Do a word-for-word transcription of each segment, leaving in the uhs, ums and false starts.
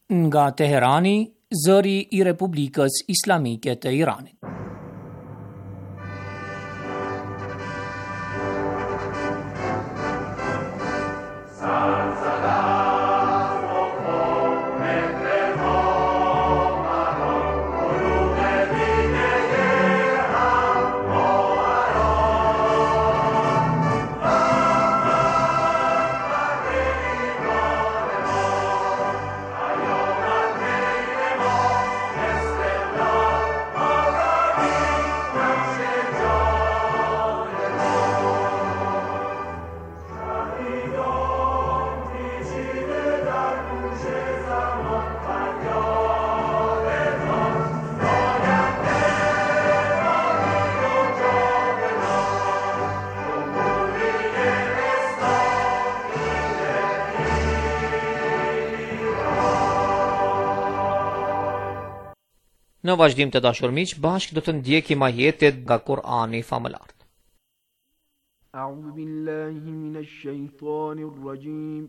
Nga Teherani, zëri I Republikës Islamike të Iranit. Në vazhdim të dashur miq, bashkë do të ndjekim ajetet nga Kur'ani famëlar. A'udhu billahi minash shaitanir rajim.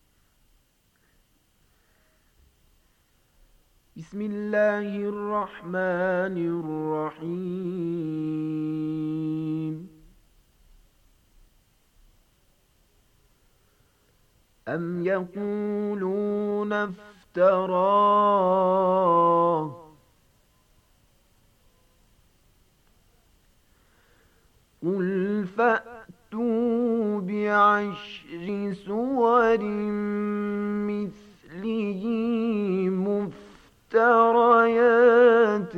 Bismillahir rahmanir rahim. Am yaquluna iftara قل فأتوا بعشر سور مثله مفتريات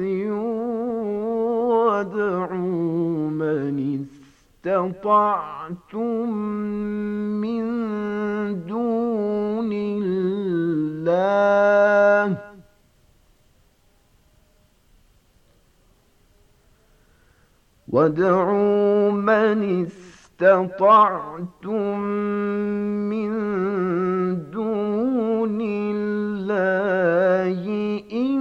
وادعوا من استطعتم من دون الله وادعوا من استطعتم من دون الله إن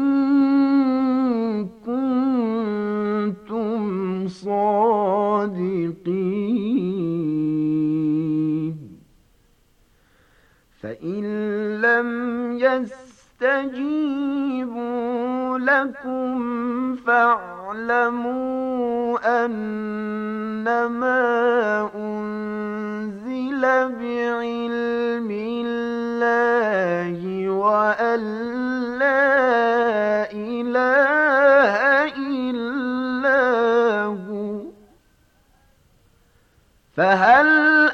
كنتم صادقين فإن لم يستجيبوا لكم فاعلموا أنما أنزل بعلم الله وأن لا إله إلا هو فهل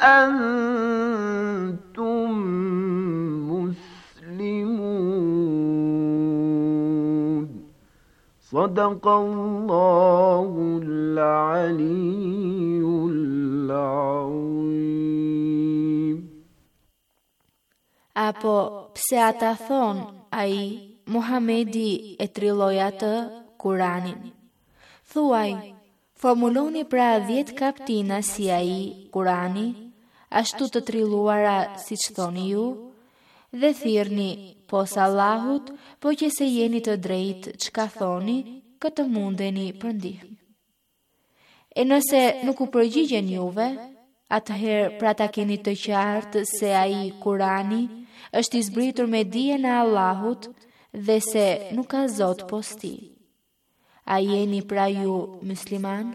أنتم مسلمون صدق الله العلي العظيم. Apo pse ata thon ai Muhamedi e trilloi atë Kur'anin. Thuaj, formuloni pra dhjetë kaptina si ai Kur'ani, ashtu të trilluara siç thoni ju, dhe thirrni pos Allahut, po që se jeni të drejtë çka thoni, këtë mundeni për ndihmë. E nëse nuk u përgjigjen juve, atëherë pra ta keni të qartë se ai Kurani është i zbritur me dijen e Allahut dhe se nuk ka zot pos tij. A jeni pra ju musliman?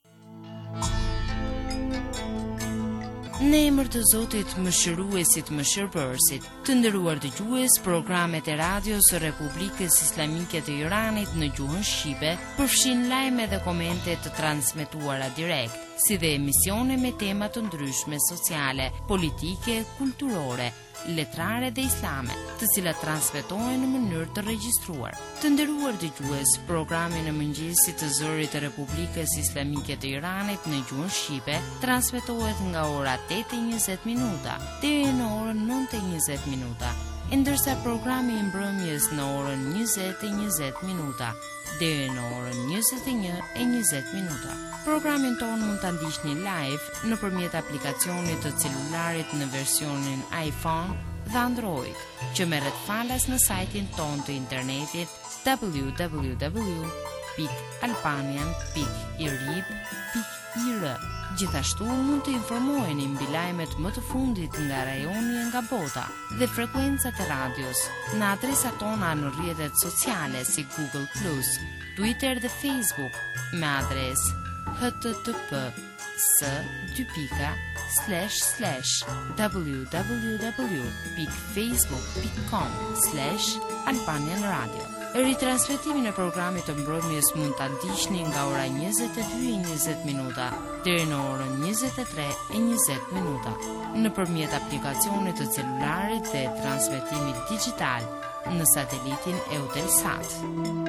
Në emër të Zotit Mëshiruesit Mëshirëbërësit, të nderuar dëgjues, programet e radios së Republikës Islamike të Iranit në gjuhën shqipe përfshin lajme dhe komente të transmetuara direkt, si dhe emisione me tema të ndryshme sociale, politike, kulturore, letrare dhe islame, të cilat transmetohen në mënyrë të regjistruar. Të nderuar dëgjues, programi në mëngjesit të zërit të Republikës Islamike të Iranit në gjuhën shqipe transmetohet nga ora tetë e njëzet minuta deri në orën nëntë e njëzet minuta, ndërsa programi i mbrëmjes në orën njëzet e njëzet minuta deri në orën njëzet e një e njëzet minuta. Programin tonë mund ta ndiqni live nëpërmjet aplikacionit të celularit në versionin iPhone dhe Android, që merret falas në sajtin tonë të internetit w w w pikë albanian pikë irib pikë I R. Gjithashtu mund të informoheni mbi lajmet më të fundit nga rajoni e nga bota dhe frekuencat e radios në adresat tona në rrjetet sociale si Google plus, Twitter dhe Facebook me adresë h t t p s dy pika slash slash www dot facebook dot com slash Albanian Radio. Ritransmetimin e programit të mbrëmjes mund ta ndiqni nga ora njëzet e dy e njëzet minuta deri në orën njëzet e tre e njëzet minuta nëpërmjet aplikacionit të celularit dhe transmetimit digjital në satelitin Eutelsat.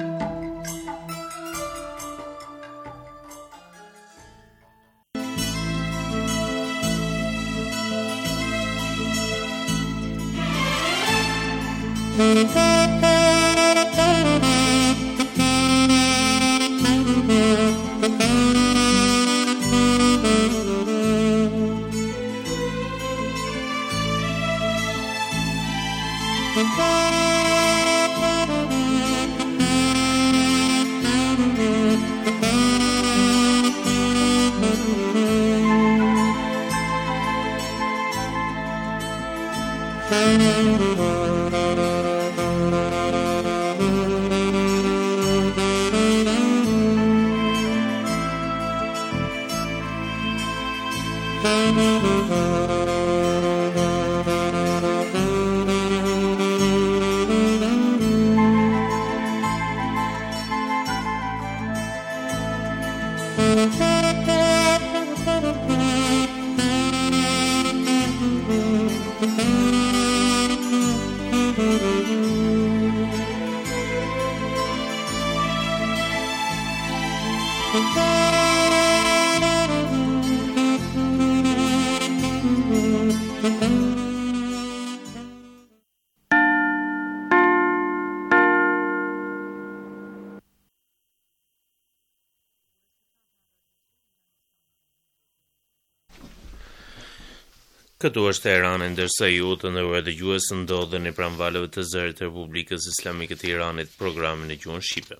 Këtu është Teherani, ndërsa ju të nderuar dëgjues ndodheni pranë valëve të zërit të Republikës Islamike të Iranit, programin e gjuhën shqipe.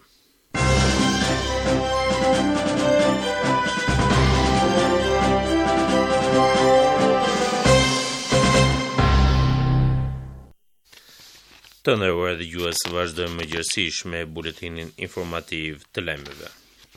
Të nderuar dëgjues, vazhdojmë më gjërësish me buletinin informativ të lajmeve.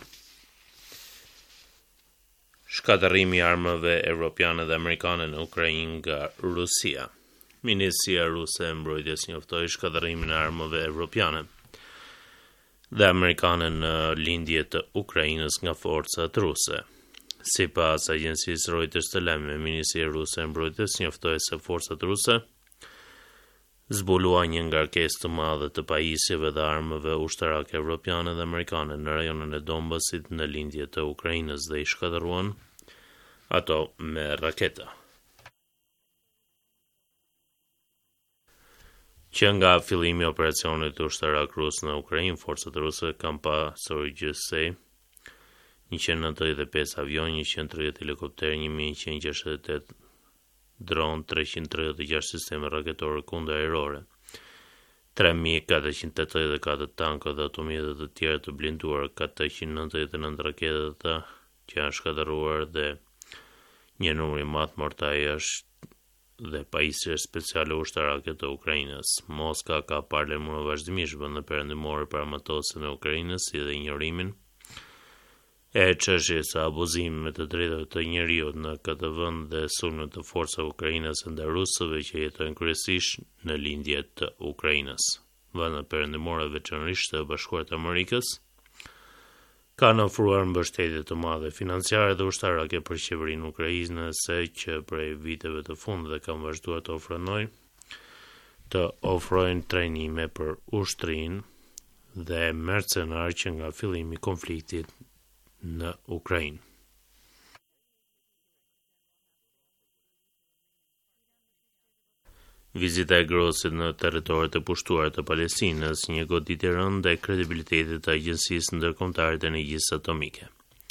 Shkatërrimi i armëve evropiane dhe amerikane në Ukrainë nga Rusia. Ministria ruse e mbrojtjes njoftoi shkatërrimin e armëve evropiane dhe amerikane në lindje të Ukrainës nga forcat ruse. Sipas agjencisë Reuters të lajmeve, Ministria ruse e mbrojtjes njoftoi se forcat ruse zbuluan një ngarkesë të madhe të pajisjeve dhe armëve ushtarake evropiane dhe amerikane në rajonin e Donbasit në lindje të Ukrainës dhe i shkatëruan ato me raketa. Që nga fillimi i operacionit ushtarak rus në Ukrainë, forcat ruse kanë pasur gjithsej njëqind nëntëdhjetë e pesë avion, njëqind e tridhjetë helikopter, një mijë njëqind e gjashtëdhjetë e tetë dron, treqind e tridhjetë e gjashtë sisteme raketore kundërajrore, tre mijë katërqind e tetëdhjetë e katër tanka dhe automjete të tjera të blinduar, katërqind e nëntëdhjetë e nëntë raketa që janë shkatëruar dhe një numër i madh mortaresh dhe pajisje speciale ushtarake të Ukrainës. Moska ka parë lajmëruar vazhdimisht vendin perëndimor për armatosjen e Ukrainës si dhe injorimin e çështjes së abuzimit të drejtave të njerëzit në këtë vend dhe sulmet të forcave ukrainase ndaj rusëve që jetojnë kryesisht në lindje të Ukrainës. Vendet perëndimore, veçanërisht të Bashkuarat e Amerikës, kanë ofruar mbështetje të madhe financiare dhe ushtarake për qeverinë ukrainase që prej viteve të fundit kanë vazhduar të ofrojnë të ofrojnë trajnime për ushtrinë dhe mercenar që nga fillimi i konfliktit në Ukrainë. Vizita e Grossit në territoret e pushtuara të Palestinës, një goditje e rëndë ndaj kredibilitetit të Agjencisë Ndërkombëtare të Energjisë Atomike.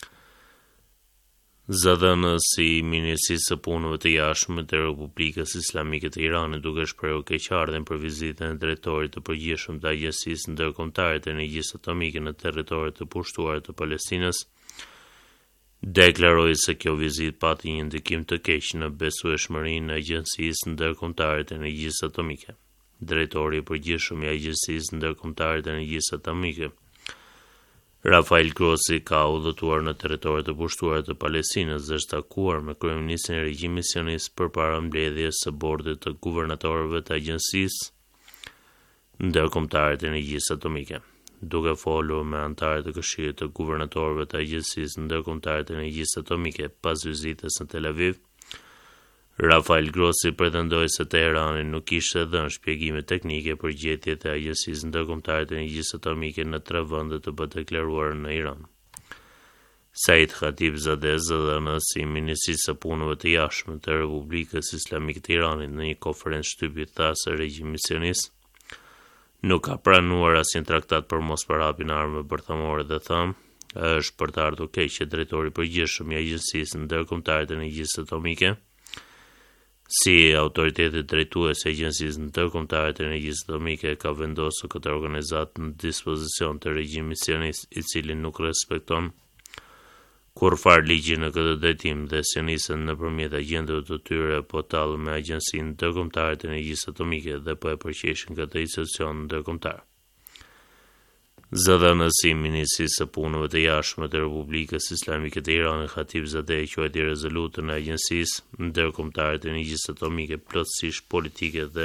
Zëdhënësi i Ministrisë së Punëve të Jashtme të Republikës Islamike të Iranit, duke shprehur keqardhjen për vizitën e drejtorit të përgjithshëm të Agjencisë Ndërkombëtare të Energjisë Atomike në territoret e pushtuara të Palestinës, deklaroi se kjo vizitë pati një ndikim të keq në besueshmërinë e Agjencisë Ndërkombëtare të Energjisë Atomike. Drejtori i përgjithshëm i Agjencisë Ndërkombëtare të Energjisë Atomike, Rafael Grossi, ka udhëtuar në territoret e pushtuara të Palestinës dhe është takuar me kryeministrin e regjimit sionist përpara mbledhjes së bordit të guvernatorëve të Agjencisë Ndërkombëtare të Energjisë Atomike. Duke folur me anëtarët e Këshillit të Guvernatorëve të Agjencisë Ndërkombëtare të Energjisë Atomike pas vizitës në Tel Aviv, Rafael Grossi pretendoi se Teherani nuk kishte dhënë shpjegime teknike për gjetjet e Agjencisë Ndërkombëtare të Energjisë Atomike në tre vende të deklaruara në Iran. Said Khatibzadeh, zëdhënësi i Ministrisë së Punëve të Jashtme të Republikës Islamike të Iranit, në një konferencë shtypi tha se regjimi sionist nuk ka pranuar asnjë traktat për mos përhapjen e armëve bërthamore dhe thënë, është për të ardhur keq që drejtori i përgjithshëm i Agjencisë Ndërkombëtare të Energjisë Atomike, si autoriteti drejtues i Agjencisë Ndërkombëtare të Energjisë Atomike, ka vendosur këtë organizatë në dispozicion të regjimit sionist, i cili nuk respekton kurfar ligjin në këtë drejtim dhe sionistët nëpërmjet agjentëve të tyre po tallen me Agjencinë Ndërkombëtare të Energjisë Atomike dhe po e përqeshin këtë institucion ndërkombëtar. Zëdhënësi i Ministrisë së Punëve të Jashtme të Republikës Islamike të Iranit, Khatibzadeh, quajti rezolutën e Agjencisë Ndërkombëtare të Energjisë Atomike plotësisht politike dhe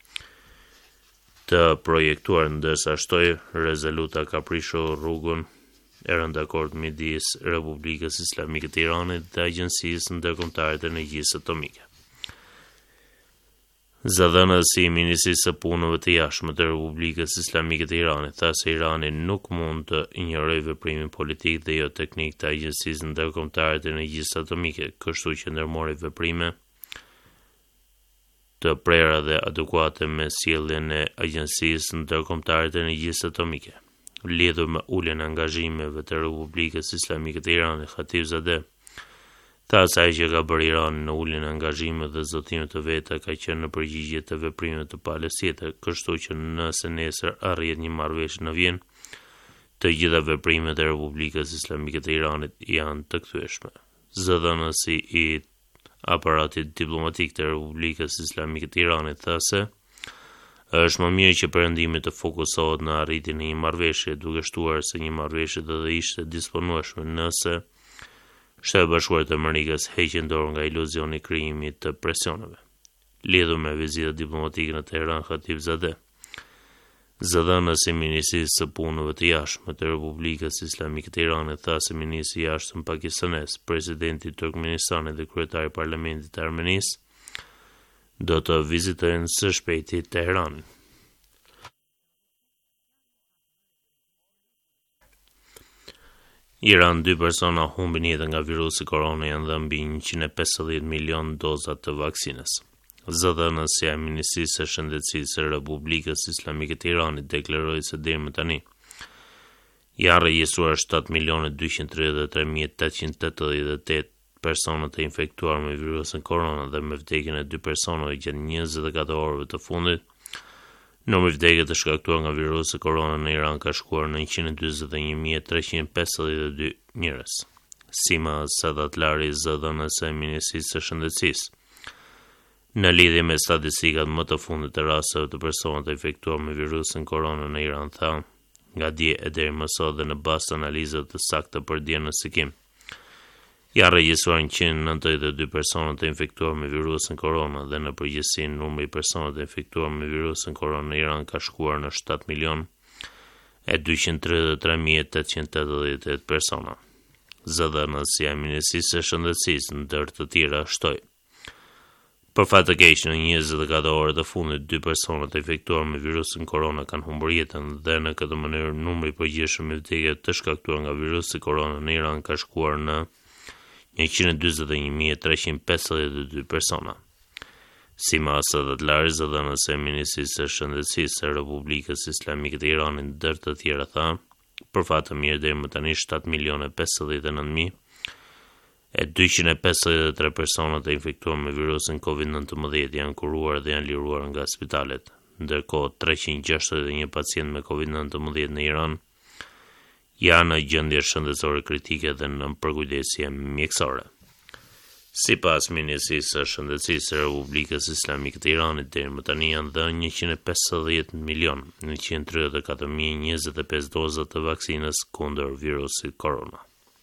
të projektuar, ndërsa shtoi rezoluta ka prishur rrugën e rëndakord midis Republikës Islamike të Iranit dhe Agjencisë Ndërkombëtare të Energjisë Atomike. Zëdhënësi i Ministrisë së Punëve të Jashtme të Republikës Islamike të Iranit tha se Irani nuk mund të injorojë veprimin politik dhe jo teknik të Agjencisë Ndërkombëtare të Energjisë Atomike, kështu që ndërmori veprime të prera dhe adekuate me sjelljen e Agjencisë Ndërkombëtare të Energjisë Atomike. Lidhur me uljen e angazhimeve të Republikës Islamike të Iranit, Khatibzadeh tha se ai që ka bërë Irani në uljen e angazhimeve dhe zotimet të veta ka qenë në përgjigje të veprimeve të palës tjetër, kështu që nëse nesër arrihet një marrëveshje në Vjenë, të gjitha veprimet e Republikës Islamike të Iranit janë të kthyeshme. Zëdhënësi i aparatit diplomatik të Republikës Islamike të Iranit tha se është më mirë që perëndimi të fokusohet në arritjen e një marrëveshje, duke shtuar se një marrëveshje do të ishte disponueshme nëse Shtetet Bashkuara të Amerikës heqin dorë nga iluzioni i krijimit të presioneve. Lidhur me vizitën diplomatike në Teheran, Khatibzadeh, zëdhënësi i Ministrisë së Punëve të Jashtme të Republikës Islamike të Iranit tha se ministri i jashtëm pakistanes, presidenti i Turkmenistanit dhe kryetari i parlamentit të Armenisë do të vizitojnë së shpejti Teheranin. Iran, dy persona humbin jetën nga virusi korona, janë dhe mbi njëqind e pesëdhjetë milion doza të vaksinës. Zëdhënësia e Ministrisë së Shëndetësisë së Republikës Islamike të Iranit deklaroi se deri më tani janë regjistruar shtatë milionë dyqind e tridhjetë e tre mijë tetëqind e tetëdhjetë e tetë persona të infektuar me virusin korona dhe me vdekjen e dy personave gjatë njëzet e katër orëve të fundit. Numri i vdekjeve të shkaktuar nga virusi korona në Iran ka shkuar në njëqind e dyzet e një mijë treqind e pesëdhjetë e dy njerëz. Sima Sadatlari, zëdhënëse e Ministrisë së Shëndetësisë, në lidhje me statistikat më të fundit të rasteve të personave të infektuar me virusin korona në Iran, tha, nga dje e deri më sot dhe në bazë të analizave të sakta për diagnostikim, janë regjistruar njëqind e nëntëdhjetë e dy persona të infektuar me virusin korona dhe në përgjithësi numri i personave të infektuar me virusin korona në Iran ka shkuar në shtatë milion e dyqind e tridhjetë e tre mijë tetëqind e tetëdhjetë e tetë persona. Zëdhënësia e Ministrisë së Shëndetësisë ndër të tjera shtoi: për fat të keq, në njëzet e katër orë të fundit, dy persona të infektuar me virusin korona kanë humbur jetën dhe në këtë mënyrë numri i përgjithshëm i vdekjeve të shkaktuar nga virusi korona në Iran ka shkuar në njëqind e dyzet e një mijë treqind e pesëdhjetë e dy persona. Sima Sadatlari, zëdhënëse e Ministrisë së Shëndetësisë së Republikës Islamike të Iranit ndër të tjera, tha, për fat të mirë deri më tani shtatë milionë e pesëdhjetë e nëntë mijë e dyqind e pesëdhjetë e tre persona të infektuar me virusin kovid nëntëmbëdhjetë janë kuruar dhe janë liruar nga spitalet, ndërkohë treqind e gjashtëdhjetë e një pacient me kovid nëntëmbëdhjetë në Iran janë në gjendje shëndetësore kritike dhe në përkujdesje mjekësore. Sipas Ministrisë së Shëndetësisë së Republikës Islamike të Iranit, deri më tani janë dhënë njëqind e pesëdhjetë milion njëqind e tridhjetë e katër mijë e njëzet e pesë doza të vaksinës kundër virusit korona.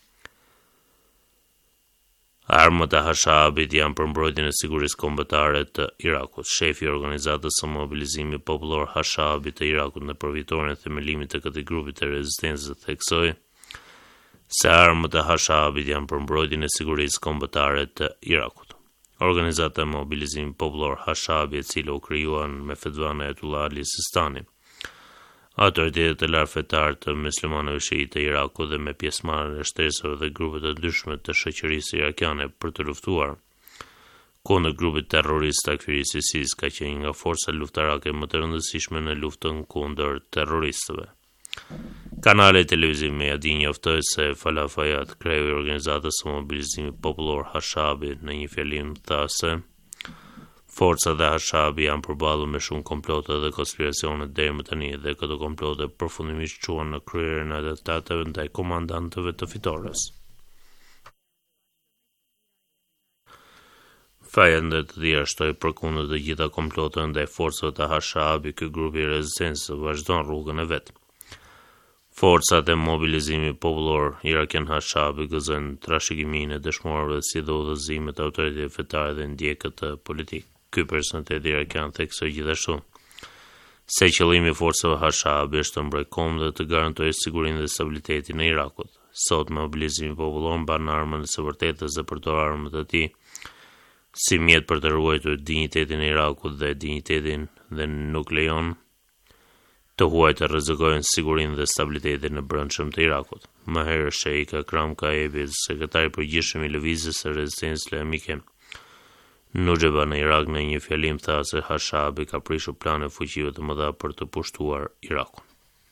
Armët e Hashabit janë për mbrojtjen e sigurisë kombëtare të Irakut. Shefi i organizatës së mobilizimit popullor Hashabit të Irakut në përfitoren e themelimit të këtij grupi të rezistencës theksoi se armët e Hashabit janë për mbrojtjen e sigurisë kombëtare të Irakut. Organizata e mobilizimit popullor Hashabi, e cila u krijuan me fetvan e Ayatullah Ali Sistani, autoritetet e lartë fetare të muslimanëve shiite të Irakut dhe me pjesëmarrjen e shtresave dhe grupe të ndryshme të shoqërisë irakiane për të luftuar kundër grupit terrorist Takfirist ISIS, ka qenë nga forca luftarake më të rëndësishme në luftën kundër terroristëve. Kanale televiziv Meyadin njoftoi se Falafayat, kreu i organizatës së mobilizimit popullor Hashabi, në një fjalim tha se forcat e Hashabi janë përballur me shumë komplote dhe konspiracione deri më tani dhe këto komplote përfundimisht çuan në kryerjen e atentateve ndaj komandantëve të fitores. Faja ndër të tjerë shtoi përkundër të gjitha komploteve ndaj forcave të Hashabi, ky grup i rezistencës vazhdon rrugën e vet. Forcat e mobilizimit popullor irakian Hashabi gëzojnë trashëgiminë e dëshmorëve si dhe udhëzimet e autoriteteve fetare dhe ndjekët të politik. Ky personalitet irakian theksoi gjithashtu se qëllimi i forcave Hashabi është të mbrojë kombën dhe të garantojë sigurinë dhe stabilitetin në Irakut. Sot mobilizimi popullor mban armën së vërtetës dhe përdor armët e tij si mjet për të ruajtur dinjitetin e Irakut dhe dinjitetin dhe nuk lejon të huaj të rrezikojnë sigurinë dhe stabilitetin në brendshëm të Irakut. Më herë Sheikh Akram Kaebi, sekretari i përgjithshëm i Lëvizjes së Rezistencës Islamike Nujaba në Irak, në një fjalim tha se Hashabi ka prishur plane fuqive të mëdha për të pushtuar Irakun.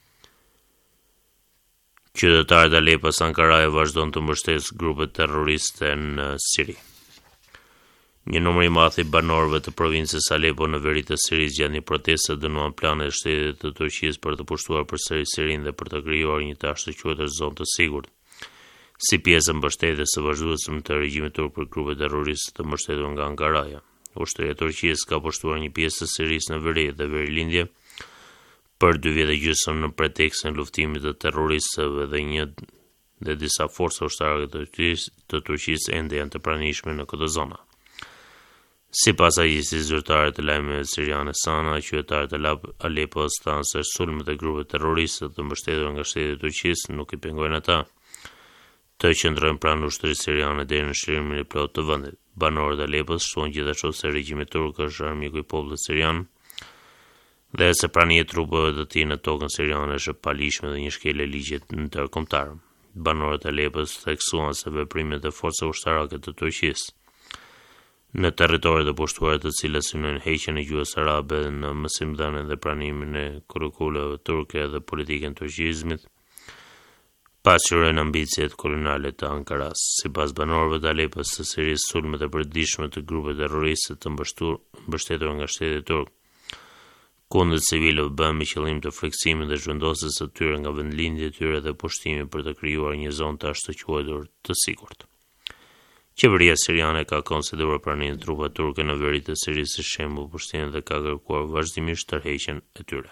Qytetarët e Alepos Ankaraja vazhdon të mbështesë grupet terroriste në Siri. Një numër i madh i banorëve të provincës Alepo në veri të Sirisë gjatë një proteste dënuan planet e shtetit të Turqisë për të pushtuar përsëri Sirinë dhe për të krijuar një tash të quajtur zonë të sigurt, si pjesë e mbështetjes së vazhdueshme të regjimit turk për grupe terroriste të mbështetur nga Ankaraja. Ushtria e Turqisë ka pushtuar një pjesë të Sirisë në veri dhe verilindje për dy vjet e gjysmë në pretekstin e luftimit të terroristëve dhe një dhe disa forca ushtarake të Turqisë të Turqisë ende janë të pranishme në këtë zonë. Sipas agjencisë zyrtare të lajmeve siriane Sana, qytetarët e Alepos thanë se sulmet e grupeve terroriste të mbështetura nga shteti i Turqisë nuk i pengojnë ata të qëndrojnë pranë ushtrisë siriane deri në shërimin e plotë të vendit. Banorët e Alepos shtuan gjithashtu se regjimi turk është armiku i popullit sirian dhe se prania e trupave të tij në tokën siriane është e palishme dhe një shkelje e ligjit ndërkombëtar. Banorët e Alepos theksuan se veprimet e forcave ushtarake të Turqisë në territoret e pushtuara të cilat synojnë heqjen e gjuhës arabe në mësimdhënien dhe pranimin e kurrikulave turke dhe politikën e turqizmit, pasqyrojnë ambicjet koloniale të Ankaras. Sipas banorëve të Alepos së Sirisë, sulmet e përditshme të grupeve terroriste të mbështetur nga shteti turk kundër civilëve bën me qëllim të friksimit dhe zhvendosjes së tyre nga vendlindjet e tyre dhe pushtimin për të krijuar një zonë tash të quajtur të sigurt. Qeveria siriane ka konsideruar pranimin e trupave turke në veri të Sirisë si shembull pushtimi dhe ka kërkuar vazhdimisht tërheqjen e tyre.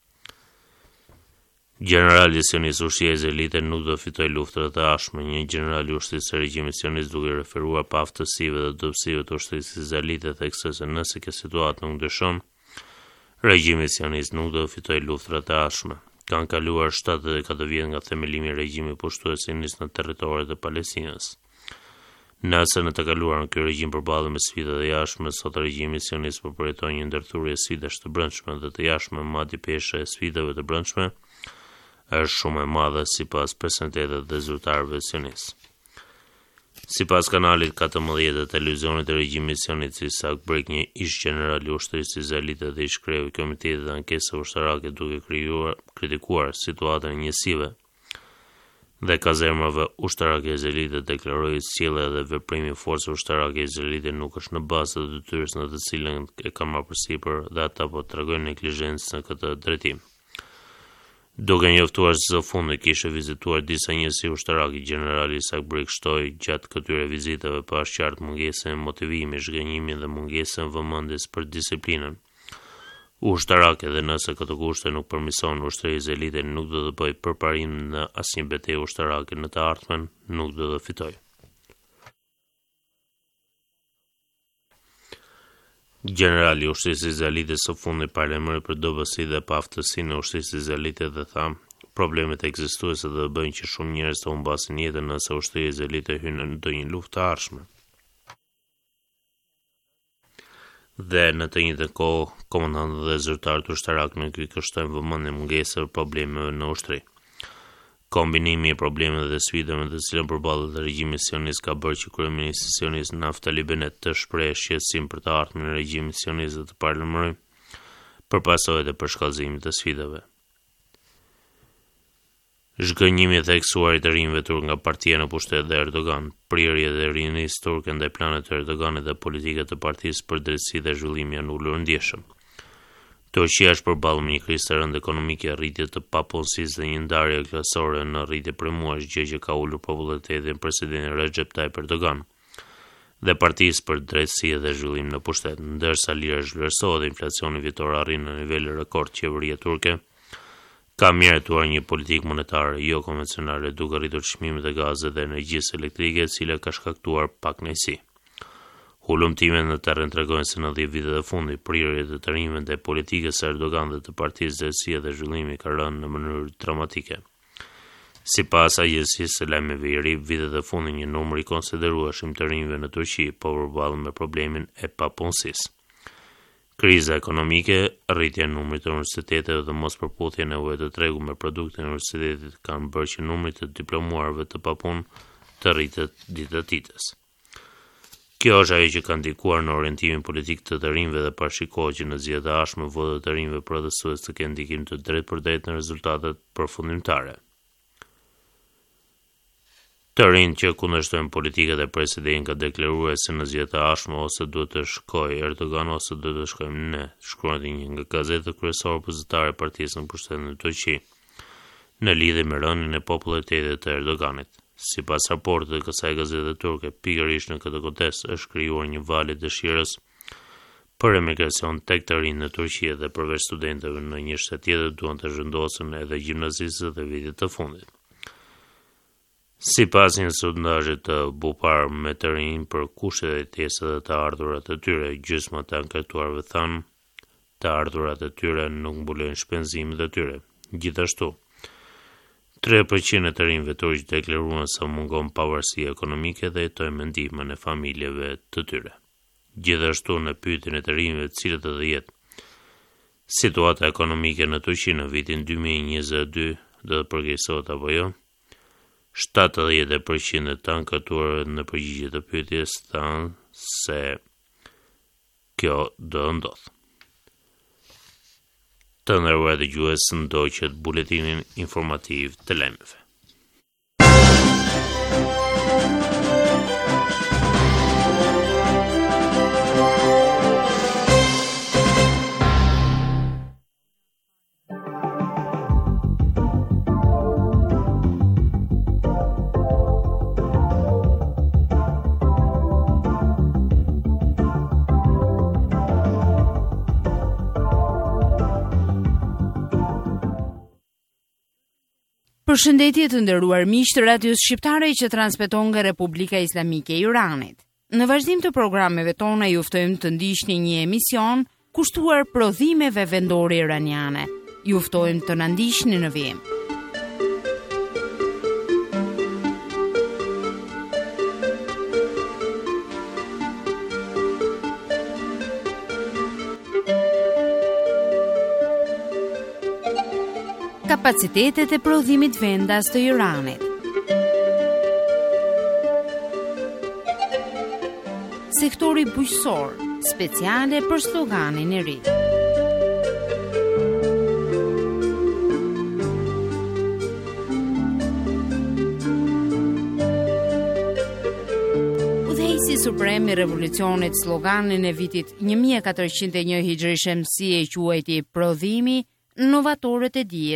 Generali sionist ushqia izraelite nuk do fitojë luftrat e ardhshme. Një general i ushtrisë së regjimit sionist, duke referuar pa aftësive dhe dobësive të ushtrisë izraelite, theksoi se nëse kjo situatë nuk ndryshon, regjimi sionist nuk do fitojë luftrat e ardhshme. Kanë kaluar shtatëdhjetë e katër vjet nga themelimi i regjimit pushtues sionist në territoret e Palestinës. Nëse në të kaluarën ky regjim përballet me sfida të jashtme, sot regjimi sionist po përjeton një ndërthurje sfidash të brendshme dhe të jashtme, madje pesha e sfidave të brendshme është shumë e madhe sipas personalitetit dhe zyrtarëve sionistë. Sipas kanalit katërmbëdhjetë të televizionit të regjimit sionist, Isaac Brek, një ish general i ushtrisë izraelite dhe ish kreu i komitetit të ankesave ushtarake, duke krijuar kritikuar situatën e njësive dhe kazermave ushtarake izraelite, deklaroi se sjellja dhe veprimi i forcave ushtarake izraelite nuk është në bazë të detyrës në të cilën e kanë marrë përsipër dhe ata po tregojnë neglizhencë në këtë drejtim. Duke njoftuar se së fundi kishte vizituar disa njësi ushtarake, generali Sakbrik shtoi gjatë këtyre vizitave pas qartë mungesën e motivimit, zhgënjimin dhe mungesën vëmendjes për disiplinën ushtarake dhe nëse këto kushte nuk përmirësohen, ushtrisë elite nuk do të bëjë përparim në asnjë betejë ushtarake në të ardhmen, nuk do të fitojë. Generali i ushtrisë izraelite së fundit parlamenti për dobësi dhe paaftësinë e ushtrisë izraelite dhe tha, problemet ekzistuese do të bëjnë që shumë njerëz të humbasin jetën nëse ushtria izraelite hyn në ndonjë luftë të ardhshme. Dhe në të njëjtën kohë, komandantët dhe zyrtarët ushtarak nuk i kushtojnë vëmendje mungesës së problemeve në ushtri. Kombinimi i problemeve dhe sfidave me të cilën përballet regjimi sionist ka bërë që kryeministri sionist Naftali Bennett të shprehë shqetësim për të ardhmen e regjimit sionist dhe të parlamentit për pasojat e përshkallëzimit të sfidave. Zhgënjimi i theksuar i të rinjve turk nga partia në pushtet dhe Erdogan, prirje dhe rinisë turke ndaj planeve të Erdoganit dhe politikat të partisë për drejtësi dhe zhvillim janë ulur ndjeshëm. Turqia është përballur me një krizë të rëndë ekonomike, rritje të papunësisë dhe një ndarje klasore në rritje premuar, gjë që ka ulur popularitetin e presidentit Recep Tayyip Erdogan dhe partisë për drejtësi dhe zhvillim në pushtet, ndërsa lira zhvlerësohet dhe inflacioni vjetor arrin në nivele rekord. Qeveria turke ka miratuar një politikë monetare jo konvencionale duke rritur çmimet e gazit dhe energjisë elektrike, e cila ka shkaktuar pakënaqësi. Hulumtimet në terren tregojnë se në dhjetë vitet e fundit prirjet e të rinjve ndaj politikës së Erdogan dhe të partisë drejtësia dhe zhvillimi ka rënë në mënyrë dramatike. Sipas agjencisë së lajmeve I R I B, vitet e fundit një numër I konsiderueshëm të rinjve në Turqi po përballen me problemin e papunësisë. Kriza ekonomike, rritja e numrit të universiteteve dhe mospërputhja e nevojave të tregut me produkte e universitetit kanë bërë që numri të diplomuarve të papunë të rritet ditë ditës. Kjo është ajo që ka ndikuar në orientimin politik të të rinjve dhe parashikohet që në zgjedhjet e ardhshme votat e rinjve protestues të kenë ndikim të drejtë për drejtë në rezultatet përfundimtare. Të rinjt që kundërshtojnë politikat e presidentit ka deklaruar se në zgjedhjet e ardhshme ose duhet të shkojë Erdogan ose duhet të shkojmë ne, shkruan një nga gazetat kryesore opozitare e partisë në pushtet në Turqi, në lidhje me rënien e popularitetit të Erdoganit. Sipas raportit të kësaj gazete turke, pikërisht në këtë kontekst është krijuar një valë dëshirës për emigracion tek të rinjt në Turqi dhe përveç studentëve në një shtet tjetër duan të zhvendosen edhe gjimnazistët e vitit të fundit. Sipas një sondazhi të Bupar me të rinj për kushtet e jetesës dhe të ardhurat e tyre, gjysma të anketuarve thanë të ardhurat e tyre nuk mbulojnë shpenzimet e tyre. Gjithashtu, tre përqind e të rinjve turq deklaruan se mungon pavarësia ekonomike dhe jetojnë me ndihmën e familjeve të tyre. Gjithashtu, në pyetjen e të rinjve të cilët do të jetë situata ekonomike në Turqi në vitin dy mijë e njëzet e dy do të përgjegjësohet apo jo, shtatëdhjetë përqind të anketuarve në përgjigje të pyetjes thanë se kjo do ndodh. Të nderuar dëgjues, ndoqët buletinin informativ të lajmeve. Përshëndetje të nderuar miq të Radios Shqiptare që transmeton nga Republika Islamike e Iranit. Në vazhdim të programeve tona ju ftojmë të ndiqni një emision kushtuar prodhimeve vendore iraniane. Ju ftojmë të na ndiqni në vijim. Kapacitetet e prodhimit vendas të Iranit. Sektori bujqësor, speciale për sloganin e ri. Udhëheqësi suprem i revolucionit, sloganin e vitit një mijë e katërqind e një hijri shamsie e quajti prodhimi novatorët e dijes,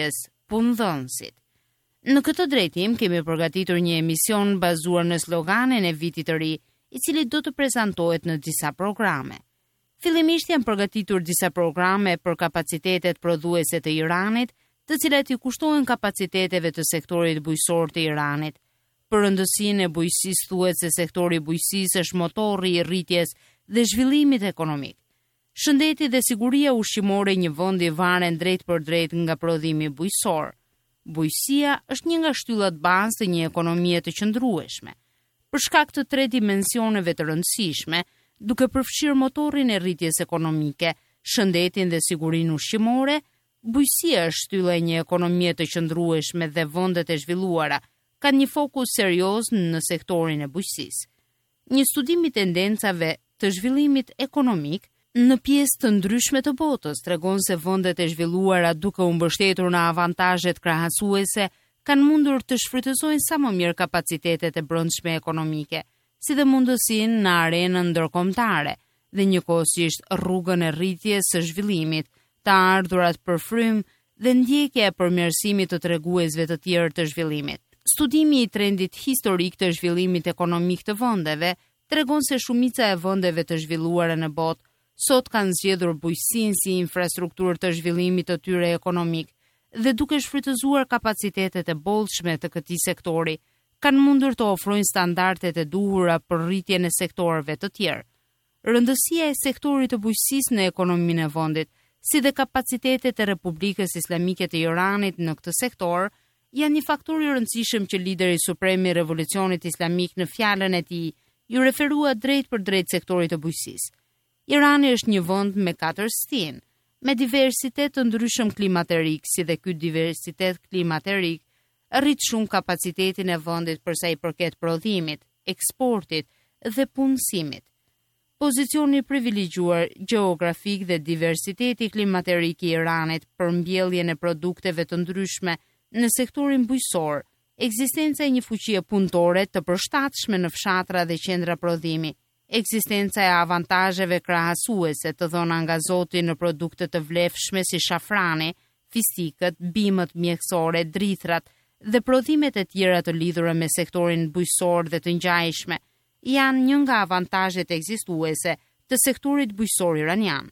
punëdhënësit. Në këtë drejtim kemi përgatitur një emision bazuar në sloganin e vitit të ri, i cili do të prezantohet në disa programe. Fillimisht janë përgatitur disa programe për kapacitetet prodhuese të Iranit, të cilat i kushtohen kapaciteteve të sektorit bujqësor të Iranit. Për rëndësinë e bujqësisë thuhet se sektori i bujqësisë është motorri i rritjes dhe zhvillimit ekonomik. Shëndeti dhe siguria ushqimore e një vendi varen drejt për drejt nga prodhimi bujqësor. Bujqësia është një nga shtyllat bazë të një ekonomie të qëndrueshme. Për shkak të tre dimensioneve të rëndësishme, duke përfshirë motorin e rritjes ekonomike, shëndetin dhe sigurinë ushqimore, bujqësia është shtylla e një ekonomie të qëndrueshme dhe vendet e zhvilluara kanë një fokus serioz në sektorin e bujqësisë. Një studim i tendencave të zhvillimit ekonomik në pjesë të ndryshme të botës tregon se vendet e zhvilluara, duke u mbështetur në avantazhet krahasuese, kanë mundur të shfrytëzojnë sa më mirë kapacitetet e brendshme ekonomike, si dhe mundësinë në arenën ndërkombëtare dhe njëkohësisht rrugën e rritjes së zhvillimit, të ardhurat për frym dhe ndjekja e përmirësimit të treguesve të tjerë të zhvillimit. Studimi i trendit historik të zhvillimit ekonomik të vendeve tregon se shumica e vendeve të zhvilluara në botë sot kanë zgjedhur bujqësinë si infrastrukturë të zhvillimit të tyre ekonomik dhe duke shfrytëzuar kapacitetet e bollshme të këtij sektori, kanë mundur të ofrojnë standardet e duhura për rritjen e sektorëve të tjerë. Rëndësia e sektorit të bujqësisë në ekonominë e vendit, si dhe kapacitetet e Republikës Islamike të Iranit në këtë sektor, janë një faktor i rëndësishëm që lideri suprem i Revolucionit Islamik në fjalën e tij ju referua drejt për drejt sektorit të bujqësisë. Irani është një vend me katër stinë, me diversitet të ndryshëm klimaterik, si dhe ky diversitet klimaterik rrit shumë kapacitetin e vendit për sa i përket prodhimit, eksportit dhe punësimit. Pozicioni privilegjuar gjeografik dhe diversiteti klimaterik i Iranit për mbjelljen e produkteve të ndryshme në sektorin bujqësor, ekzistenca e një fuqie punëtore të përshtatshme në fshatra dhe qendra prodhimi, ekzistenca e avantazheve krahasuese të dhëna nga Zoti në produkte të vlefshme si shafrani, fistikët, bimët mjekësore, drithrat dhe prodhimet e tjera të lidhura me sektorin bujqësor dhe të ngjajshme, janë një nga avantazhet ekzistuese të sektorit bujqësor iranian.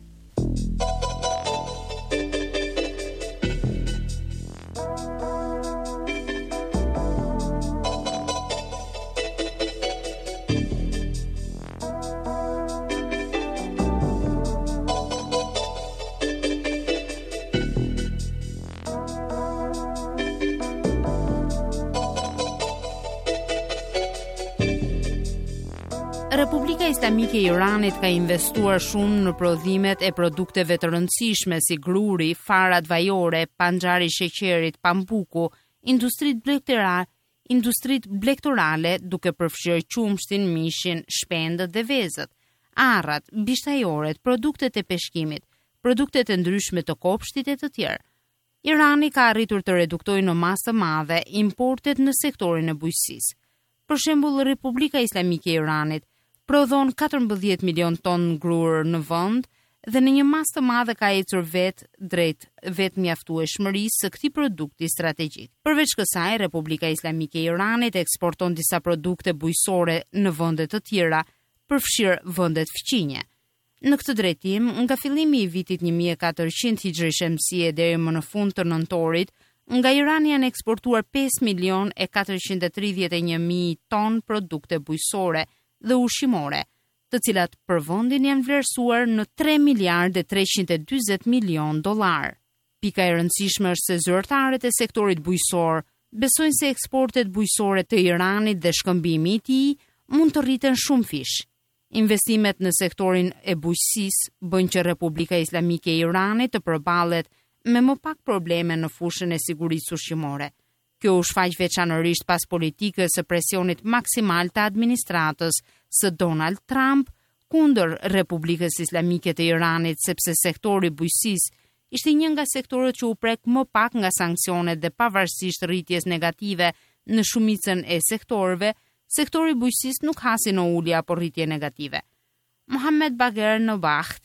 Republika Islamike e Iranit ka investuar shumë në prodhimet e produkteve të rëndësishme si gruri, farat vajore, panxhari i sheqerit, pambuku, industritë blegtorale, industritë blegtorale duke përfshirë qumshtin, mishin, shpendët dhe vezët, arrat, bishtajoret, produktet e peshkimit, produktet e ndryshme të kopshtit e të tjerë. Irani ka arritur të reduktojë në masë të madhe importet në sektorin e bujqësisë. Për shembull, Republika Islamike e Iranit prodhon katërmbëdhjetë milion tonë grur në vend dhe në një masë të madhe ka ecur vetë drejt vetë mjaftueshmërisë së këtij produkti strategjik. Përveç kësaj, Republika Islamike e Iranit eksporton disa produkte bujqësore në vende të tjera, përfshirë vendet fqinje. Në këtë drejtim, nga fillimi i vitit një mijë e katërqind hijri shamsie deri më në fund të nëntorit, nga Irani janë eksportuar pesë milion e katërqind e tridhjetë e një mijë ton produkte bujqësore dhe ushqimore, të cilat për vendin janë vlerësuar në tre miliardë e treqind e dyzet milion dollar. Pika e rëndësishme është se zyrtarët e sektorit bujqësor besojnë se eksportet bujqësore të Iranit dhe shkëmbimi i tij mund të rriten shumë fish. Investimet në sektorin e bujqësisë bën që Republika Islamike e Iranit të përballet me më pak probleme në fushën e sigurisë ushqimore. Kjo u shfaq veçanërisht pas politikës së presionit maksimal të administratës së Donald Trump kundër Republikës Islamike të Iranit, sepse sektori bujqësisë ishte një nga sektorët që u prek më pak nga sanksionet dhe pavarësisht rritjes negative në shumicën e sektorëve, sektori bujqësisë nuk hasi në ulje apo rritje negative. Mohammed Bagher Nobaht,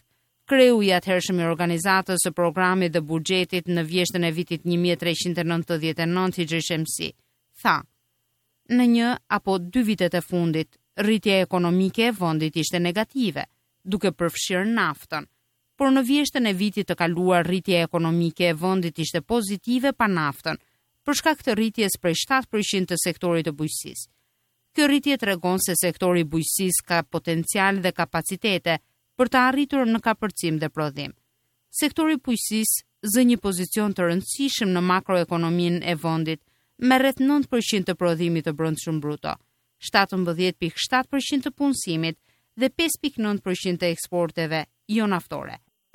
kreu i atëhershëm i organizatës së programit dhe buxhetit në vjeshtën e vitit një mijë e treqind e nëntëdhjetë e nëntë Hijri Shamsi, tha: në një apo dy vitet e fundit, rritja ekonomike e vendit ishte negative, duke përfshirë naftën, por në vjeshtën e vitit të kaluar rritja ekonomike e vendit ishte pozitive pa naftën, për shkak të rritjes prej shtatë përqind të sektorit të bujqësisë. Kjo rritje tregon se sektori i bujqësisë ka potencial dhe kapacitete për të arritur në kapërcim dhe prodhim. Sektori i bujqësisë zë një pozicion të rëndësishëm në makroekonominë e vendit, me rreth nëntë përqind të prodhimit të brendshëm bruto, shtatëmbëdhjetë pikë shtatë përqind të punësimit dhe pesë pikë nëntë përqind të eksporteve jo naftore.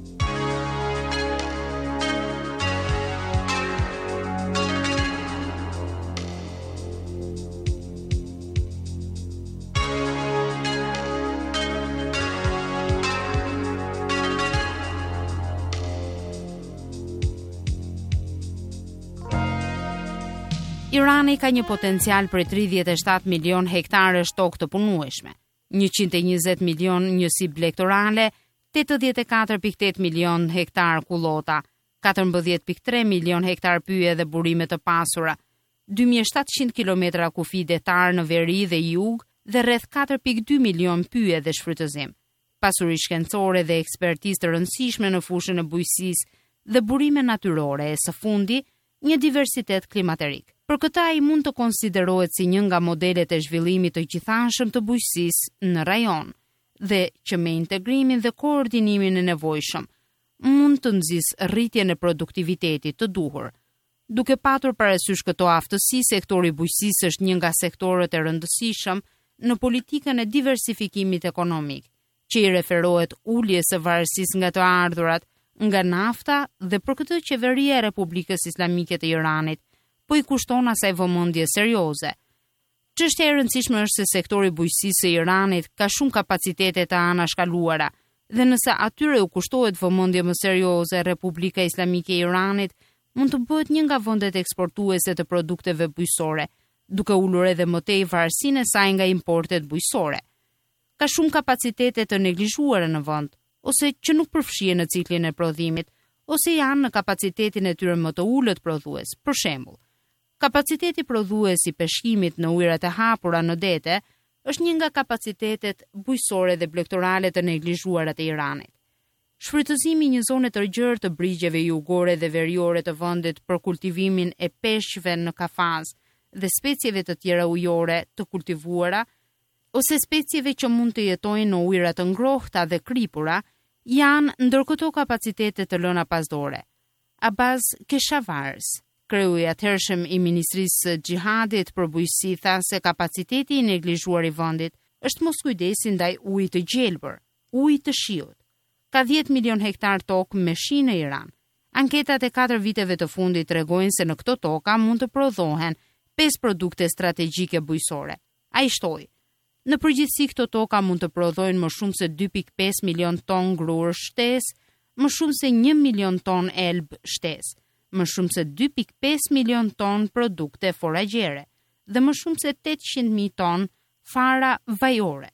Irani ka një potencial për tridhjetë e shtatë milion hektare tokë të punueshme, njëqind e njëzet milion njësi blegtorale, tetëdhjetë e katër pikë tetë milion hektar kullota, katërmbëdhjetë pikë tre milion hektar pyje dhe burime të pasura, dy mijë e shtatëqind kilometra kufi detar në veri dhe jug dhe rreth katër pikë dy milion pyje dhe shfrytëzim. Pasuri shkencore dhe ekspertizë të rëndësishme në fushën e bujqësisë dhe burime natyrore e së fundi, një diversitet klimaterik. Për këtë ai mund të konsiderohet si një nga modelet e zhvillimit të gjithanshëm të bujqësisë në rajon dhe që me integrimin dhe koordinimin e nevojshëm mund të nxjisë rritjen e produktivitetit të duhur. Duke patur parasysh këto aftësi, sektori i bujqësisë është një nga sektorët e rëndësishëm në politikën e diversifikimit ekonomik, që i referohet uljes së varësisë nga të ardhurat nga nafta dhe për këtë qeveria e Republikës Islamike të Iranit po i kushton asaj vëmendje serioze. Çështja e rëndësishme është se sektori i bujqësisë i Iranit ka shumë kapacitete të anashkaluara dhe nëse atyre u kushtohet vëmendje më serioze, Republika Islamike e Iranit mund të bëhet një nga vendet eksportuese të produkteve bujqësore, duke ulur edhe më tej varësinë e saj nga importet bujqësore. Ka shumë kapacitete të neglizhuara në vend, ose që nuk përfshihen në ciklin e prodhimit, ose janë në kapacitetin e tyre më të ulët prodhues. Për shembull, kapaciteti prodhues i peshkimit në ujërat e hapura në dete është një nga kapacitetet bujqësore dhe blegtorale të neglizhuara të Iranit. Shfrytëzimi i një zone të gjerë të brigjeve jugore dhe veriore të vendit për kultivimin e peshqve në kafaz dhe specieve të tjera ujore të kultivuara, ose specieve që mund të jetojnë në ujëra të ngrohta dhe kripura, janë ndër këto kapacitete të lëna pasdore. Abaz Keshavars, kreu i atëhershëm i Ministrisë së Xhihadit për bujqësi, tha se kapaciteti i neglizhuar i vendit është moskujdesi ndaj ujit të gjelbër, ujit të shiut. Ka dhjetë milion hektar tokë me shi në Iran. Anketat e katër viteve të fundit tregojnë se në këto toka mund të prodhohen pesë produkte strategjike bujqësore. Ai shtoi: në përgjithësi këto toka mund të prodhojnë më shumë se dy pikë pesë milion ton grur shtesë, më shumë se një milion ton elb shtesë, më shumë se dy pikë pesë milion ton produkte foragjere dhe më shumë se tetëqind mijë ton fara vajore.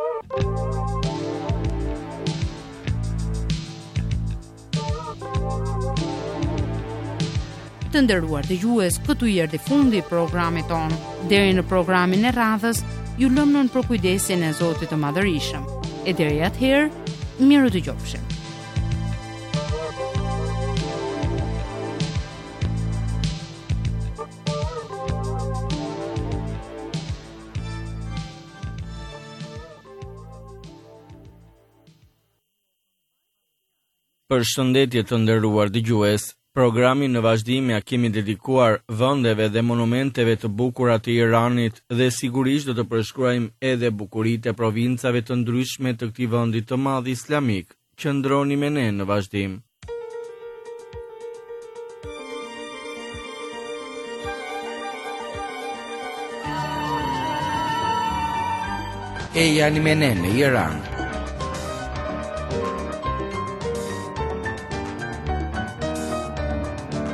Të nderuar dëgjues, këtu i erdhi fundi i programit ton. Deri në programin e radhës, ju lëm nën për kujdesin e Zotit të Madhërisëm. E deri atëherë, miru të qofshim. Përshëndetje të nderuar dëgjues. Programin në vazhdim ja kemi dedikuar vendeve dhe monumenteve të bukura të Iranit dhe sigurisht do të përshkruajmë edhe bukuritë e provincave të ndryshme të këtij vendi të madh islamik. Qëndroni me ne në vazhdim. E jani me ne në Iran.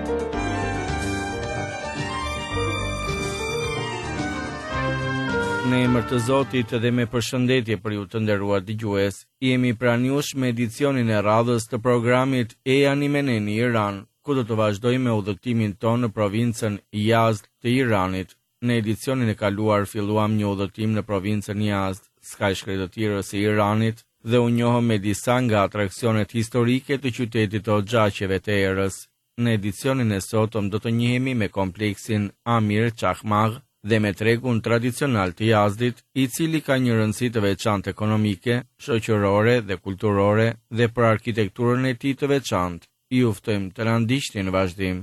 Në Në emër të Zotit dhe me përshëndetje për ju të nderuar dëgjues, jemi pranë jush me edicionin e radhës të programit E Animeneni Iran, ku do të vazhdojmë me udhëtimin tonë në provincën Yazd të Iranit. Në edicionin e kaluar filluam një udhëtim në provincën Yazd, skajshkretëtirës së Iranit, dhe u njohëm me disa nga atraksionet historike të qytetit të Xhaqeve të erës. Në edicionin e sotëm do të njihemi me kompleksin Amir Chahmagh dhe me tregun tradicional të Yazdit, i cili ka një rëndësi të veçantë ekonomike, shoqërore dhe kulturore dhe për arkitekturën e tij të veçantë. Ju ftojmë të na ndiqni në vazhdim.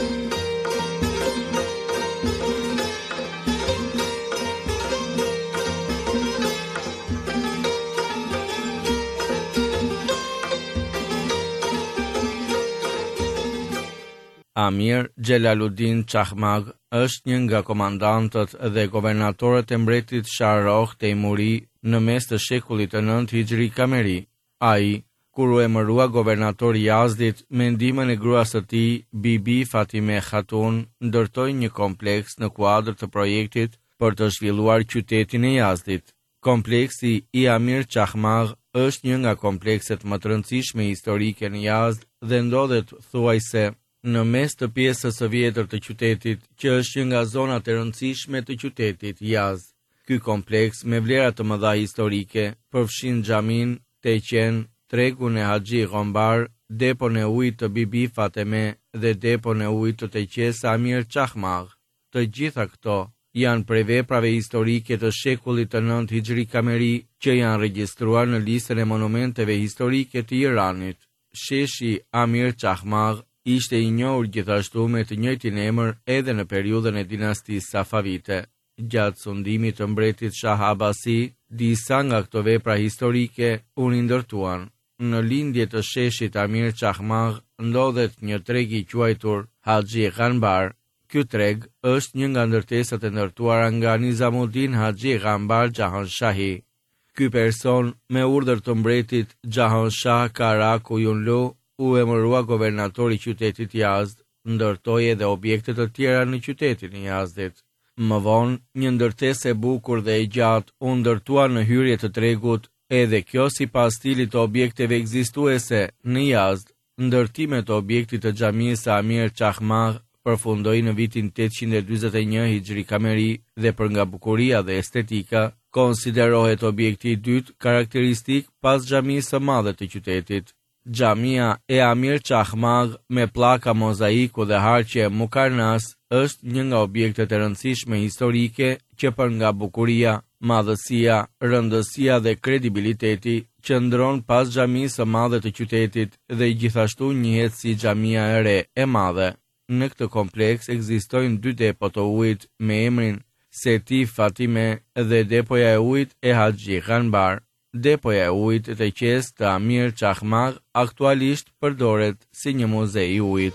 Amir Xhelaluddin Chahmagh është një nga komandantët dhe governatorët e mbretit Shahrokh Teimuri në mes të shekullit të nëntë Hijri Kameri. Ai, kur u emërua governator i Yazdit me ndihmën e gruas së tij, Bibi Fatime Khatun, ndërtoi një kompleks në kuadër të projektit për të zhvilluar qytetin e Yazdit. Kompleksi i Amir Chahmagh është një nga komplekset më të rëndësishme historike në Yazd dhe ndodhet thuajse në mes të pjesës së vjetër të qytetit, që është një nga zonat e rëndësishme të qytetit Yazd. Ky kompleks me vlera të mëdha historike përfshin xhamin, teqen, tregun e Haxhi Gombar, depon e ujit të Bibi Fatime dhe depon e ujit të teqes Amir Chahmagh. Të gjitha këto janë prej veprave historike të shekullit të nëntë Hijri Kameri që janë regjistruar në listën e monumenteve historike të Iranit. Sheshi Amir Chahmagh ishte i njohur gjithashtu me të njëjtin emër edhe në periudhën e dinastisë Safavite. Gjatë sundimit të mbretit Shah Abasi, disa nga këto vepra historike u ndërtuan. Në lindje të sheshit Amir Chahmagh ndodhet një treg i quajtur Haxhi Gombar. Ky treg është një nga ndërtesat e ndërtuara nga Nizamuddin Haxhi Gombar Jahanshahi. Ky person, me urdhër të mbretit Jahanshah Kara Kuyunlu, u emërua governatori i qytetit Yazd, ndërtoi edhe objekte të tjera në qytetin e Yazdit. Më vonë, një ndërtesë e bukur dhe e gjatë u ndërtua në hyrje të tregut, edhe kjo sipas stilit të objekteve ekzistuese në Yazd. Ndërtimet e objektit të xhamisë Amir Chahmagh përfundoi në vitin tetëqind e dyzet e një Hijri Kameri dhe për nga bukuria dhe estetika, konsiderohet objekti i dytë karakteristik pas xhamisë së madhe të qytetit. Xhamia e Amir Chahmagh me pllaka mozaiku dhe harqe Mukarnas është një nga objektet e rëndësishme historike që për nga bukuria, madhësia, rëndësia dhe kredibiliteti qëndron pas xhamisë së madhe të qytetit dhe gjithashtu njihet si xhamia e re e madhe. Në këtë kompleks ekzistojnë dy depo të ujit me emrin Seti Fatime dhe depoja e ujit e Haxhi Gombar. Depoja e ujit të teqes të Amir Chahmagh aktualisht përdoret si një muze i ujit.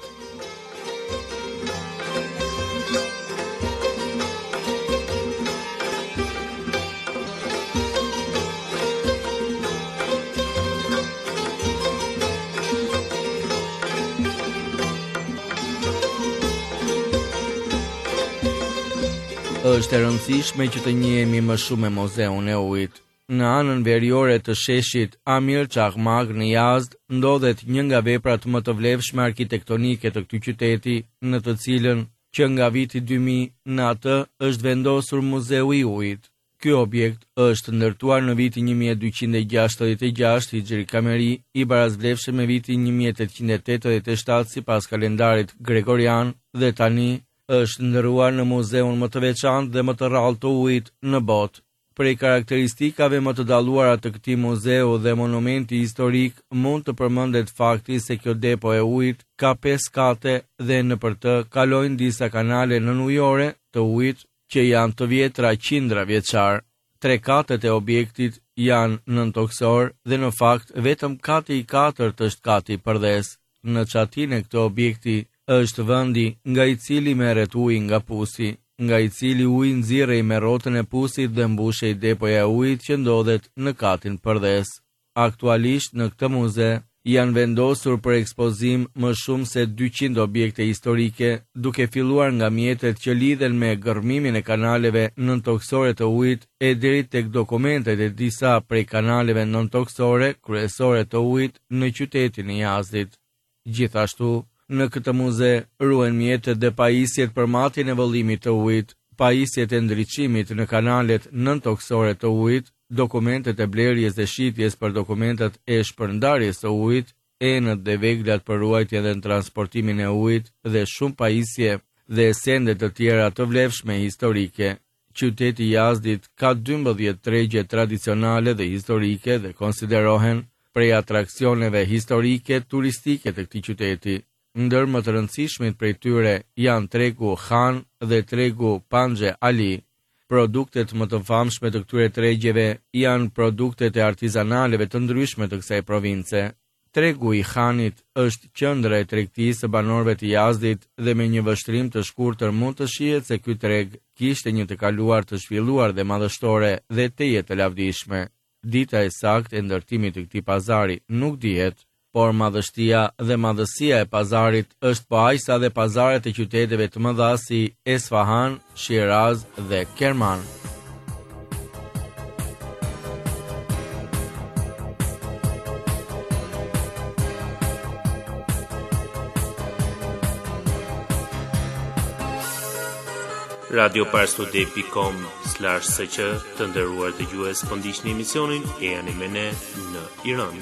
Është e rëndësishme që të njihemi më shumë me muzeun e ujit. Në anën veriore të sheshit Amir Chahmagh në Yazd ndodhet një nga veprat më të vlefshme arkitektonike të këtij qyteti, në të cilën që nga viti dy mijë në atë është vendosur Muzeu i Ujit. Ky objekt është ndërtuar në vitin një mijë e dyqind e gjashtëdhjetë e gjashtë Hijri Kameri, i barazvlefshëm me vitin një mijë e tetëqind e tetëdhjetë e shtatë sipas kalendarit gregorian dhe tani është ndërruar në muzeun më të veçantë dhe më të rrallë të ujit në botë. Prej karakteristikave më të dalluara të këtij muzeu dhe monumenti historik mund të përmendet fakti se kjo depo e ujit ka pesë kate dhe nëpër të kalojnë disa kanale nënujore të ujit që janë të vjetra qindra vjeçar. Tre katet e objektit janë nëntoksor dhe në fakt vetëm kati i katërt është kati përdhes. Në çatinë e këtij objekti është vendi nga i cili merret uji nga pusi, nga i cili uji nxirrej me rrotën e pusit dhe mbushej depoja e ujit që ndodhet në katin përdhes. Aktualisht në këtë muze janë vendosur për ekspozim më shumë se dyqind objekte historike, duke filluar nga mjetet që lidhen me gërmimin e kanaleve nëntoksore të ujit e deri tek dokumentet e disa prej kanaleve nëntoksore kryesore të ujit në qytetin e Jazdit. Gjithashtu, në këtë muze ruhen mjetet dhe pajisjet për matjen e vëllimit të ujit, pajisjet e ndriçimit në kanalet nëntoksore të ujit, dokumentet e blerjes dhe shitjes për dokumentet e shpërndarjes së ujit, enët dhe veglat për ruajtjen dhe transportimin e ujit dhe shumë pajisje dhe sende të tjera të vlefshme historike. Qyteti i Jazdit ka dymbëdhjetë tregje tradicionale dhe historike dhe konsiderohen prej atraksioneve historike turistike të këtij qyteti. Ndër më të rëndësishmit prej tyre janë tregu Han dhe tregu Panxhe Ali. Produktet më të famshme të këtyre tregjeve janë produktet e artizanaleve të ndryshme të kësaj province. Tregu i Hanit është qendra e tregtisë së banorëve të Jazdit dhe me një vështrim të shkurtër mund të shihet se ky treg kishte një të kaluar të zhvilluar dhe madhështore dhe teje të lavdishme. Dita e saktë e ndërtimit të këtij pazari nuk dihet, por madhështia dhe madhësia e pazarit është po aq sa dhe pazaret e qyteteve të mëdha si Esfahan, Shiraz dhe Kerman. radioparastudie.com slash sq të nderuar dëgjues, po ndiqni emisionin e jani me ne në Iran.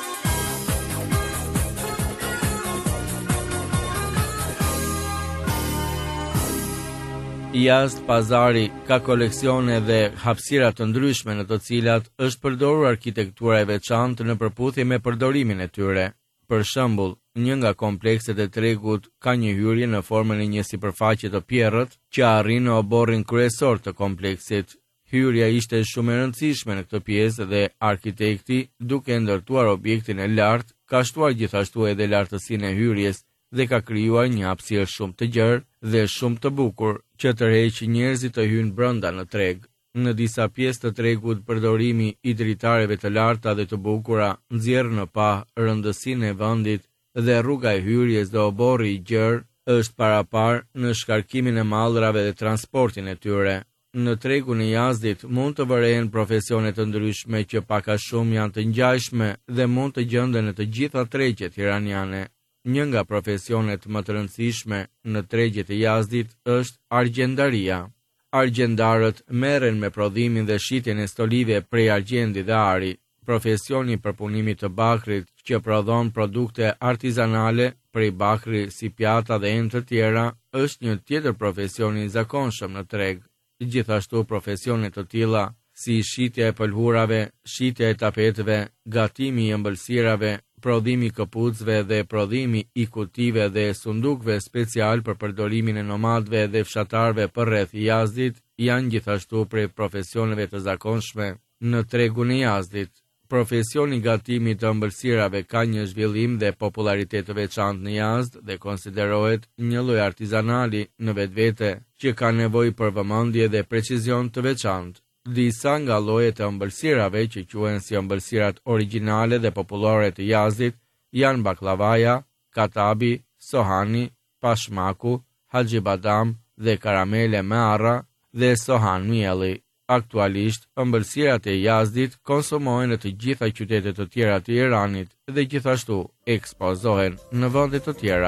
Jazd pazari ka koleksione dhe hapësira të ndryshme në të cilat është përdorur arkitektura e veçantë në përputhje me përdorimin e tyre. Për shembull, një nga komplekset e tregut ka një hyrje në formën e një sipërfaqe të pjerrët që arrin në oborrin kryesor të kompleksit. Hyrja ishte shumë e rëndësishme në këtë pjesë dhe arkitekti, duke ndërtuar objektin e lartë, ka shtuar gjithashtu edhe lartësinë e hyrjes dhe ka krijuar një hapësirë shumë të gjerë dhe shumë të bukur që tërheq njerëzit të hyjnë brenda në treg. Në disa pjesë të tregut, përdorimi i dritareve të larta dhe të bukura nxjerr në pa rëndësinë e vendit dhe rruga e hyrjes dhe oborri i gjerë është parapar në shkarkimin e mallrave dhe transportin e tyre. Në tregun e Jazdit mund të vërehen profesione të ndryshme që pak a shumë janë të ngjashme dhe mund të gjenden në të gjitha tregjet iraniane. Një nga profesionet më të rëndësishme në tregjet e Jazdit është argjendaria. Argjendarët merren me prodhimin dhe shitjen e stolive prej argjendi dhe ari. Profesioni i përpunimit të bakrit që prodhon produkte artizanale prej bakri si pjata dhe enë të tjera është një tjetër profesion i zakonshëm në treg. Gjithashtu profesione të tilla si shitja e pëlhurave, shitja e tapeteve, gatimi i ëmbëlsirave, prodhimi i këpucëve dhe prodhimi i kutive dhe sundukve special për përdorimin e nomadëve dhe fshatarëve përreth Jazdit janë gjithashtu prej profesioneve të zakonshme në tregun e Jazdit. Profesioni i gatimit të ëmbëlsirave ka një zhvillim dhe popularitet të veçantë në Yazd dhe konsiderohet një lloj artizanali në vetvete që ka nevojë për vëmendje dhe precizion të veçantë. Disa nga llojet e ëmbëlsirave që quhen si ëmbëlsirat origjinale dhe popullore të Yazdit janë baklavaja, katabi, sohani, pashmaku, haxhi badam dhe karamele me arra dhe sohan mielli. Aktualisht, ëmbëlsirat e Yazdit konsumohen në të gjitha qytetet të tjera të Iranit dhe gjithashtu ekspozohen në vende të tjera.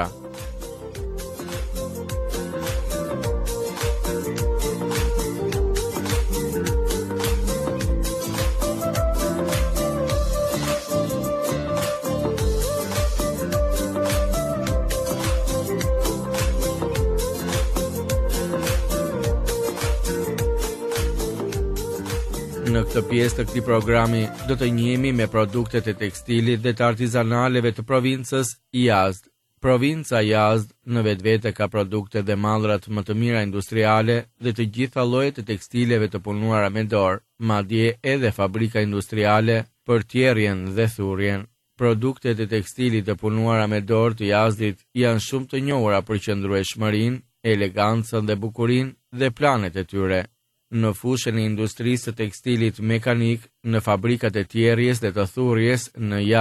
Në këtë pjesë të këtij programi do të njihemi me produktet e tekstilit dhe të artizanaleve të provincës Yazd. Provinca Yazd në vetvete ka produkte dhe mallrat më të mira industriale dhe të gjitha llojet e tekstileve të punuara me dorë, madje edhe fabrika industriale për tjerrjen dhe thurrjen. Produktet e tekstilit të punuara me dorë të Yazdit janë shumë të njohura për qëndrueshmërinë, elegancën dhe bukurinë dhe planet e tyre. Në fushën e industrisë së tekstilit mekanik, në fabrikat e tjerrjes dhe të thurrjes në Yazd,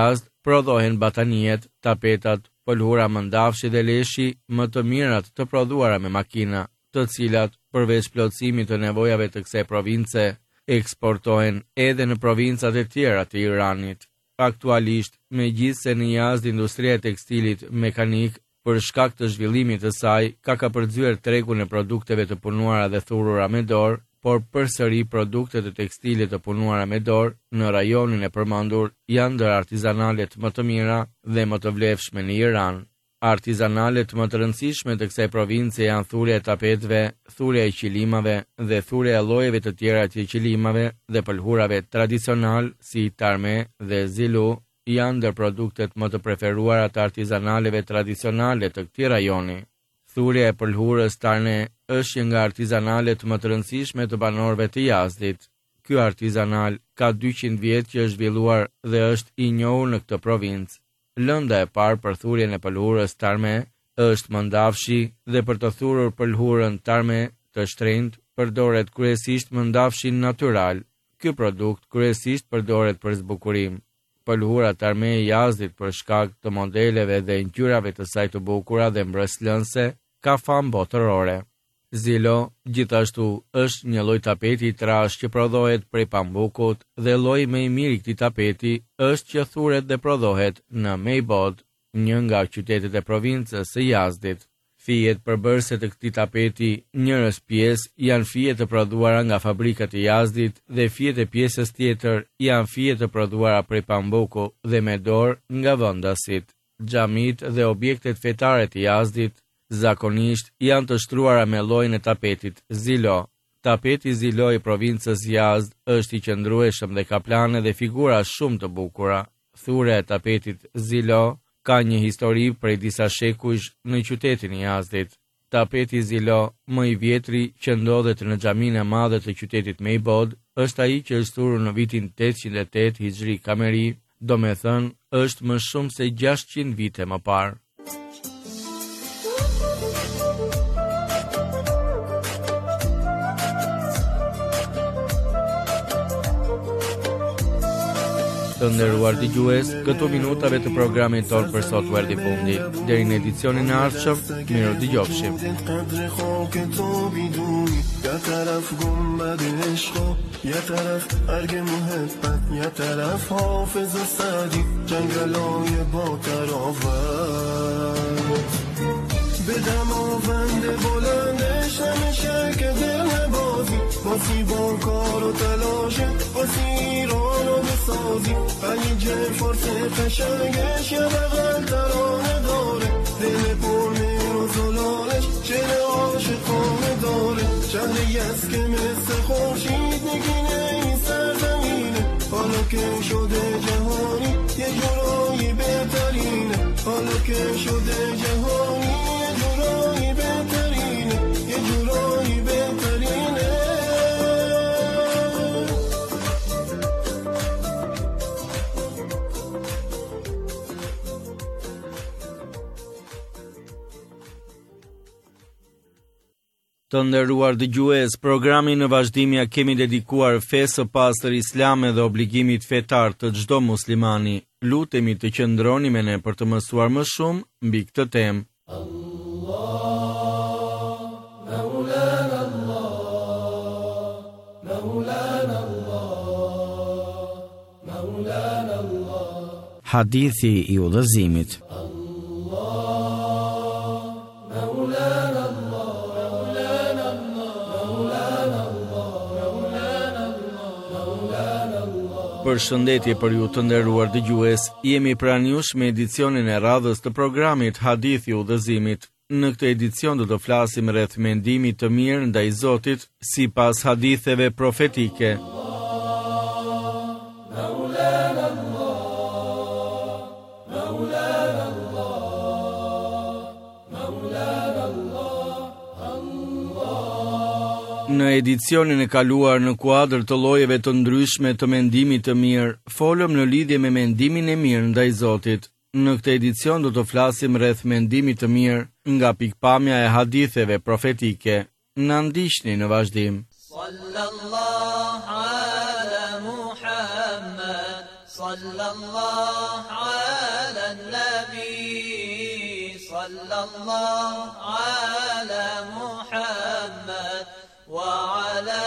prodhohen bataniet, tapetat, pëlhura mëndafshi dhe leshi më të mirat të prodhuara me makina, të cilat, përveç plotësimit të nevojave të kësaj province, eksportohen edhe në provincat e tjera të Iranit. Aktualisht, megjithse në Yazd industria e tekstilit mekanik për shkak të zhvillimit të saj ka kapërcyer tregun e produkteve të punuara dhe thurura me dorë, por përsëri produktet e tekstilit të punuara me dorë në rajonin e përmendur janë ndër artizanalet më të mira dhe më të vlefshme në Iran. Artizanalet më të rëndësishme të kësaj province janë thurja e tapetëve, thurja e qilimave dhe thurja e llojeve të tjera të qilimave dhe pëlhurave tradicional si tarme dhe zilu janë ndër produktet më të preferuara të artizanaleve tradicionale të këtij rajoni. Thurja e pëlhurës tarne është një nga artizanalet më të rëndësishme të banorëve të Yazdit. Ky artizanal ka dyqind vjet që është zhvilluar dhe është i njohur në këtë provincë. Lënda e parë për thurjen e pëlhurës tarme është mëndafshi dhe për të thurur pëlhurën tarme të shtrenjtë përdoret kryesisht mëndafshin natyral. Ky produkt kryesisht përdoret për zbukurim. Pëlhura tarme e Yazdit për shkak të modeleve dhe ngjyrave të saj të bukura dhe mbreslënse ka famë botërore. Zilo, gjithashtu, është një lloj tapeti i trash që prodhohet prej pambukut dhe lloji më i mirë i këtij tapeti është që thuret dhe prodhohet në Meybod, një nga qytetet e provincës së Yazdit. Fijet përbërëse të këtij tapeti, njërës pjesë janë fije të prodhuara nga fabrikat e Yazdit dhe fijet e pjesës tjetër janë fije të prodhuara prej pambuku dhe me dorë nga vendasit. Xhamit dhe objektet fetare të Yazdit zakonisht janë të shtruara me llojin e tapetit Zilo. Tapeti Zilo i provincës Yazd është i qëndrueshëm dhe ka plane dhe figura shumë të bukura. Thurja e tapetit Zilo ka një histori prej disa shekujsh në qytetin e Yazdit. Tapeti Zilo, më i vjetri që ndodhet në xhaminë e madhe të qytetit Meybod, është ai që është thurur në vitin tetëqind e tetë Hijri Kameri, do me thënë është më shumë se gjashtëqind vite më parë. Të nderuar dëgjues, këto minutave të programit tonë për sot u erdhi fundi. Deri në edicionin e ardhshëm, miru dëgjofshim. یا طرف گنبد عشق و یا طرف ارگ محبت یا طرف حافظ و سعدی جنگلای با تراوت به دماوند بلندش نمیشه که دل نبازی باسی با کار و تلاشه باسی ایران رو بسازی ولی جفارس قشنگش یه بغل ترانه داره دل پر میر و زلالش چه عاشقانه داره شهری است که مثل خورشید نگینه این سرزمینه حالا که شده جهانی یه جورایی بهترینه حالا که شده جهانی یه جورایی بهترینه یه جورایی بهترینه Të nderuar dëgjues, programin në vazhdim ja kemi dedikuar fesë së pastër islame dhe obligimit fetar të çdo muslimani. Lutemi të qëndroni me ne për të mësuar më shumë mbi këtë temë. Hadithi i udhëzimit. Për shëndetje për ju të nderuar dëgjues, jemi pranë jush me edicionin e radhës të programit Hadithi i udhëzimit. Në këtë edicion do të flasim rreth mendimit të mirë ndaj Zotit sipas haditheve profetike. Në edicionin e kaluar në kuadër të llojeve të ndryshme të mendimit të mirë, folëm në lidhje me mendimin e mirë ndaj Zotit. Në këtë edicion do të flasim rreth mendimit të mirë nga pikpamja e haditheve profetike. Na ndiqni në vazhdim. Sallallahu ala Muhammad Sallallahu ala nabi, sallallahu ala Muhammad, wa ala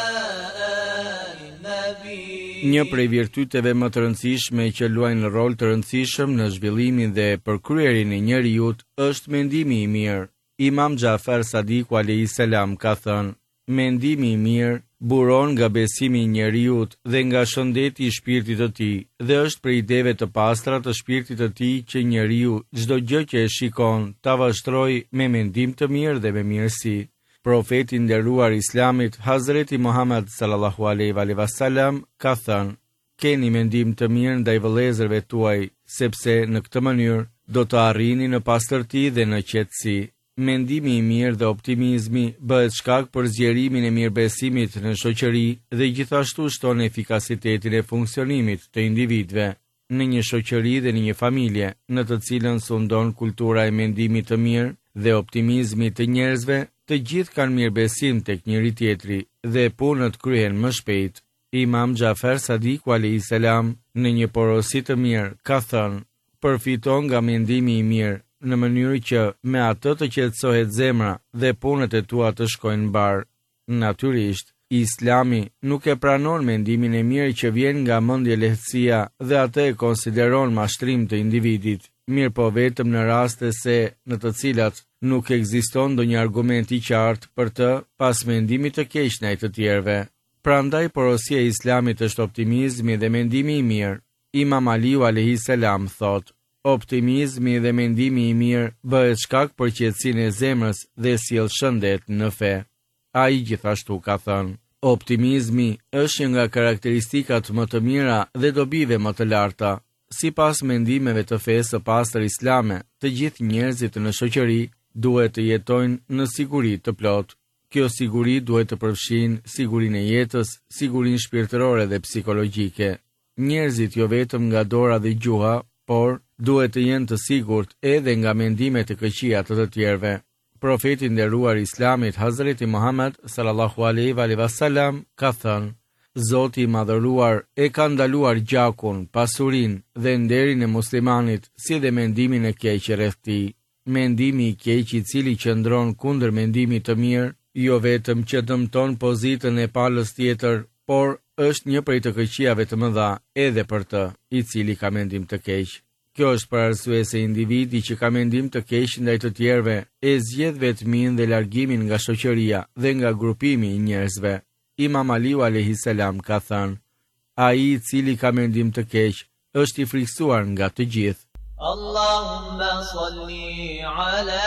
ali nabi. Një prej virtyteve më të rëndësishme që luajnë rol të rëndësishëm në zhvillimin dhe përkryerin e njerëzit është mendimi i mirë. Imam Jafar Sadiku alayhis salam ka thënë: mendimi i mirë buron nga besimi i njeriut dhe nga shëndeti i shpirtit të tij, dhe është për ideve të pastra të shpirtit të tij që njeriu çdo gjë që e shikon ta vështrojë me mendim të mirë dhe me mirësi. Profeti i nderuar Islamit, Hazreti Muhammad sallallahu alaihi wasallam, ka thënë: keni mendim të mirë ndaj vëllezërve tuaj, sepse në këtë mënyrë do të arrini në pastërti dhe në qetësi. Mendimi i mirë dhe optimizmi bëhet shkak për zgjerimin e mirëbesimit në shoqëri dhe gjithashtu shton efikasitetin e funksionimit të individëve. Në një shoqëri dhe në një familje, në të cilën sundon kultura e mendimit të mirë dhe optimizmit të njerëzve, të gjithë kanë mirëbesim tek njëri tjetri dhe punët kryhen më shpejt. Imam Jafar Sadiku alayhis salam në një porosi të mirë ka thënë: përfiton nga mendimi i mirë në mënyrë që me atë të qetësohet zemra dhe punët e tua të shkojnë mbar. Natyrisht, Islami nuk e pranon mendimin e mirë që vjen nga mendje lehtësia dhe atë e konsideron mashtrim të individit, mirë po vetëm në raste se në të cilat nuk ekziston ndonjë argument i qartë për të pas mendimit të keq ndaj të tjerëve. Prandaj porosia e Islamit është optimizmi dhe mendimi i mirë. Imam Aliu alayhis salam thotë: optimizmi dhe mendimi i mirë bëhet shkak për qetësinë e zemrës dhe sjell shëndet në fe. Ai gjithashtu ka thënë: optimizmi është një nga karakteristikat më të mira dhe dobive më të larta. Sipas mendimeve të fesë së pastër islame, të gjithë njerëzit në shoqëri duhet të jetojnë në siguri të plotë. Kjo siguri duhet të përfshijë sigurinë e jetës, sigurinë shpirtërore dhe psikologjike. Njerëzit jo vetëm nga dora dhe gjuha, por duhet të jenë të sigurt edhe nga mendimet e këqija të të tjerëve. Profeti i nderuar Islamit, Hazreti Muhammad sallallahu alaihi wasallam, ka thënë: Zoti i madhëruar e ka ndaluar gjakun, pasurinë dhe nderin e muslimanit, si dhe mendimin e keq rreth tij. Mendimi i keq i cili qëndron kundër mendimit të mirë, jo vetëm që dëmton pozitën e palës tjetër, por është një prej të këqijave të mëdha edhe për të i cili ka mendim të keq. Kjo është për arsye se individi që ka mendim të keq ndaj të tjerëve e zgjedh vetmin dhe largimin nga shoqëria dhe nga grupimi i njerëzve. Imam Aliu alayhis salam ka thënë: ai i cili ka mendim të keq është i friksuar nga të gjithë. Allahumma salli ala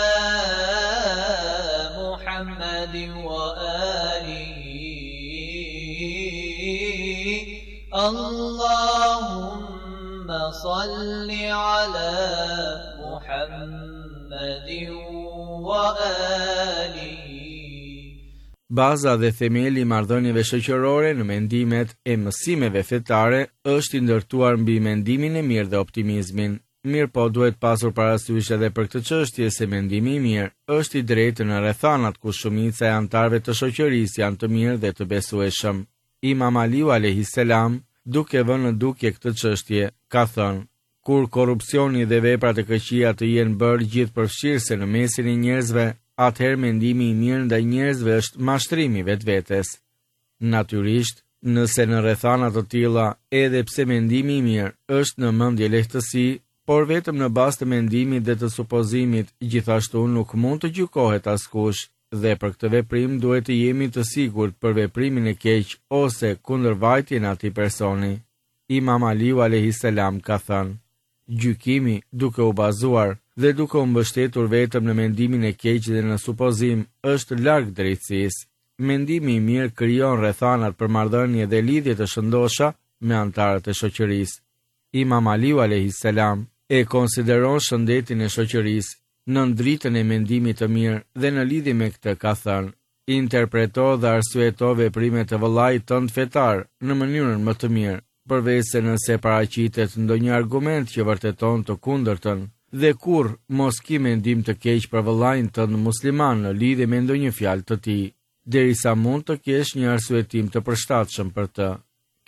Muhammadin wa alihi. Allahumma salli ala Muhammadin wa alihi. Baza dhe themeli i marrëdhënieve shoqërore në mendimet e mësimeve fetare është i ndërtuar mbi mendimin e mirë dhe optimizmin. Mirë po duhet pasur parasysh edhe për këtë çështje se mendimi i mirë është i drejtë në rrethanat ku shumica e anëtarëve të shoqërisë janë të mirë dhe të besueshëm. Imam Aliu alayhis salam, duke vënë në dukje këtë çështje, ka thënë: kur korrupsioni dhe veprat e këqija të jenë bërë gjithëpërfshirëse në mesin e njerëzve, atëherë mendimi i mirë ndaj njerëzve është mashtrimi vetvetes. Natyrisht, nëse në rrethana të tilla, edhe pse mendimi i mirë është në mendje lehtësi, por vetëm në bazë të mendimit dhe të supozimit, gjithashtu nuk mund të gjykohet askush, dhe për këtë veprim duhet të jemi të sigurt për veprimin e keq ose kundërvajtjen e atij personi. Imam Aliu alayhis salam ka thënë: gjykimi duke u bazuar dhe duke u mbështetur vetëm në mendimin e keq dhe në supozim është larg drejtësisë. Mendimi i mirë krijon rrethanat për marrëdhënie dhe lidhje të shëndosha me anëtarët e shoqërisë. Imam Aliu alayhis salam e konsideron shëndetin e shoqërisë në dritën e mendimit të mirë dhe në lidhje me këtë ka thënë: interpreto dhe arsyeto veprimet e vëllait tënd fetar në mënyrën më të mirë, përveç se nëse paraqitet ndonjë argument që vërteton të kundërtën, dhe kur mos ki mendim të keq për vëllain tënd musliman në lidhje me ndonjë fjalë të tij, derisa mund të kesh një arsyetim të përshtatshëm për të.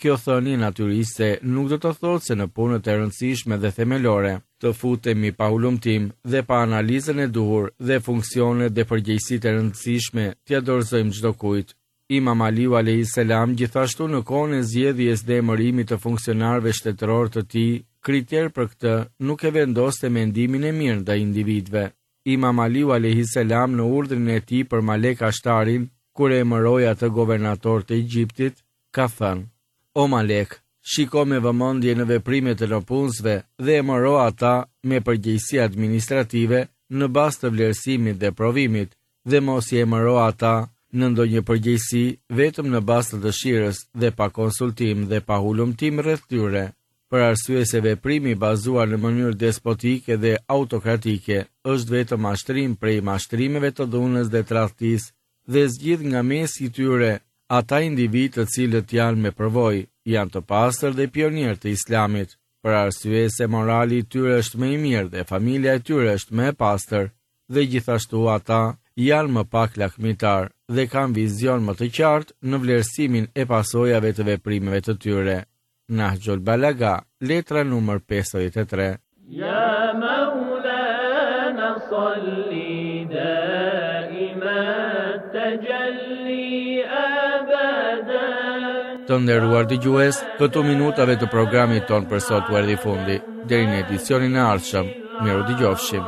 Kjo thënie natyriste nuk do të thotë se në punët e rëndësishme dhe themelore të futemi pa hulumtim dhe pa analizën e duhur dhe funksionet dhe përgjegjësitë e rëndësishme t'ia dorëzojmë çdo kujt. Imam Aliu alayhis salam gjithashtu në kohën e zgjedhjes dhe emërimit të funksionarëve shtetëror të tij, kriter për këtë nuk e vendoste mendimin e mirë ndaj individëve. Imam Aliu alayhis salam në urdhrin e tij për Malek Ashtarin, kur e emëroi atë governator të Egjiptit, ka thënë: O Malek, shiko me vëmendje në veprimet e lëpunësve dhe emëro ata me përgjegjësi administrative në bazë të vlerësimit dhe provimit, dhe mos i emëro ata në ndonjë përgjegjësi vetëm në bazë të dëshirës dhe pa konsultim dhe pa hulumtim rreth tyre, për arsye se veprimi bazuar në mënyrë despotike dhe autokratike është vetëm mashtrim prej mashtrimeve të dhunës dhe tradhtisë dhe zgjidh nga mesi i tyre ata individ të cilët janë me përvojë, janë të pastër dhe pionierë të Islamit, për arsye se morali i tyre është më i mirë dhe familja e tyre është më e pastër, dhe gjithashtu ata janë më pak lakmitar dhe kanë vizion më të qartë në vlerësimin e pasojave të veprimeve të tyre. Nahjul Balaga, letra numër pesëdhjetë e tre. Ya Maulana salli daima tajalli abadan. Të nderuar dëgjues, këtu minutave të programit ton për sot u erdhi fundi. Deri në edicionin e ardhshëm, miru dëgjofshim.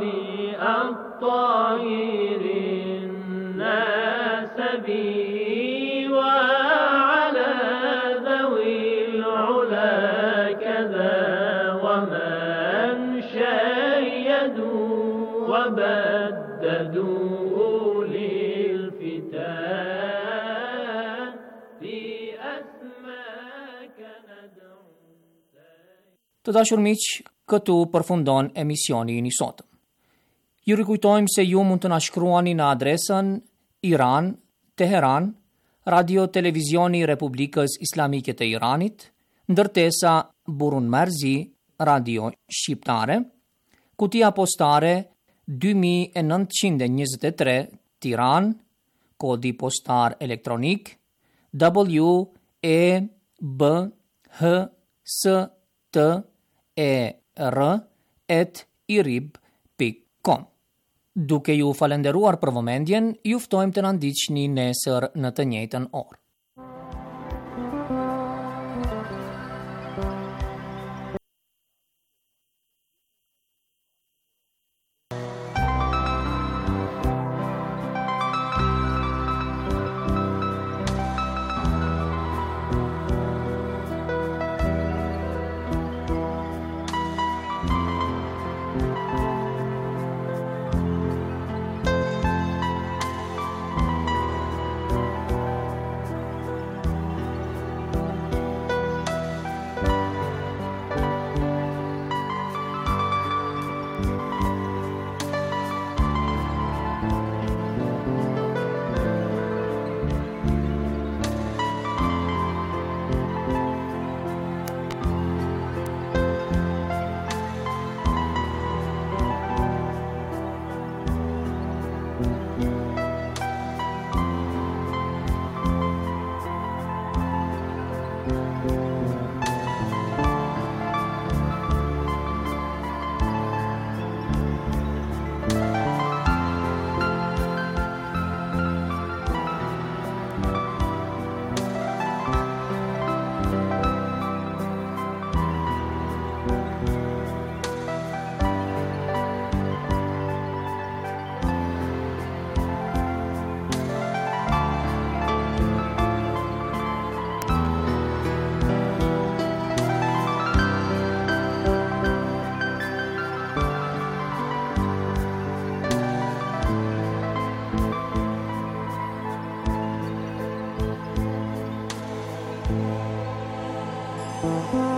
وبددوا للفتان في أسماك ندعو. Të dashur miq, këtu përfundon emisioni i sotëm. Ju rikujtojmë se ju mund të na shkruani në adresën Iran, Teheran, Radio Televizioni i Republikës Islamike të Iranit, ndërtesa Burun Marzi, Radio Shqiptare, kutia postare dy mijë e nëntëqind e njëzet e tre, Tiranë, kodi postar elektronik W E B H S T E R at irib pikë com. Duke ju falenderuar për vëmendjen, ju ftojmë të na ndiqni nesër në të njëjtën orë. Thank you.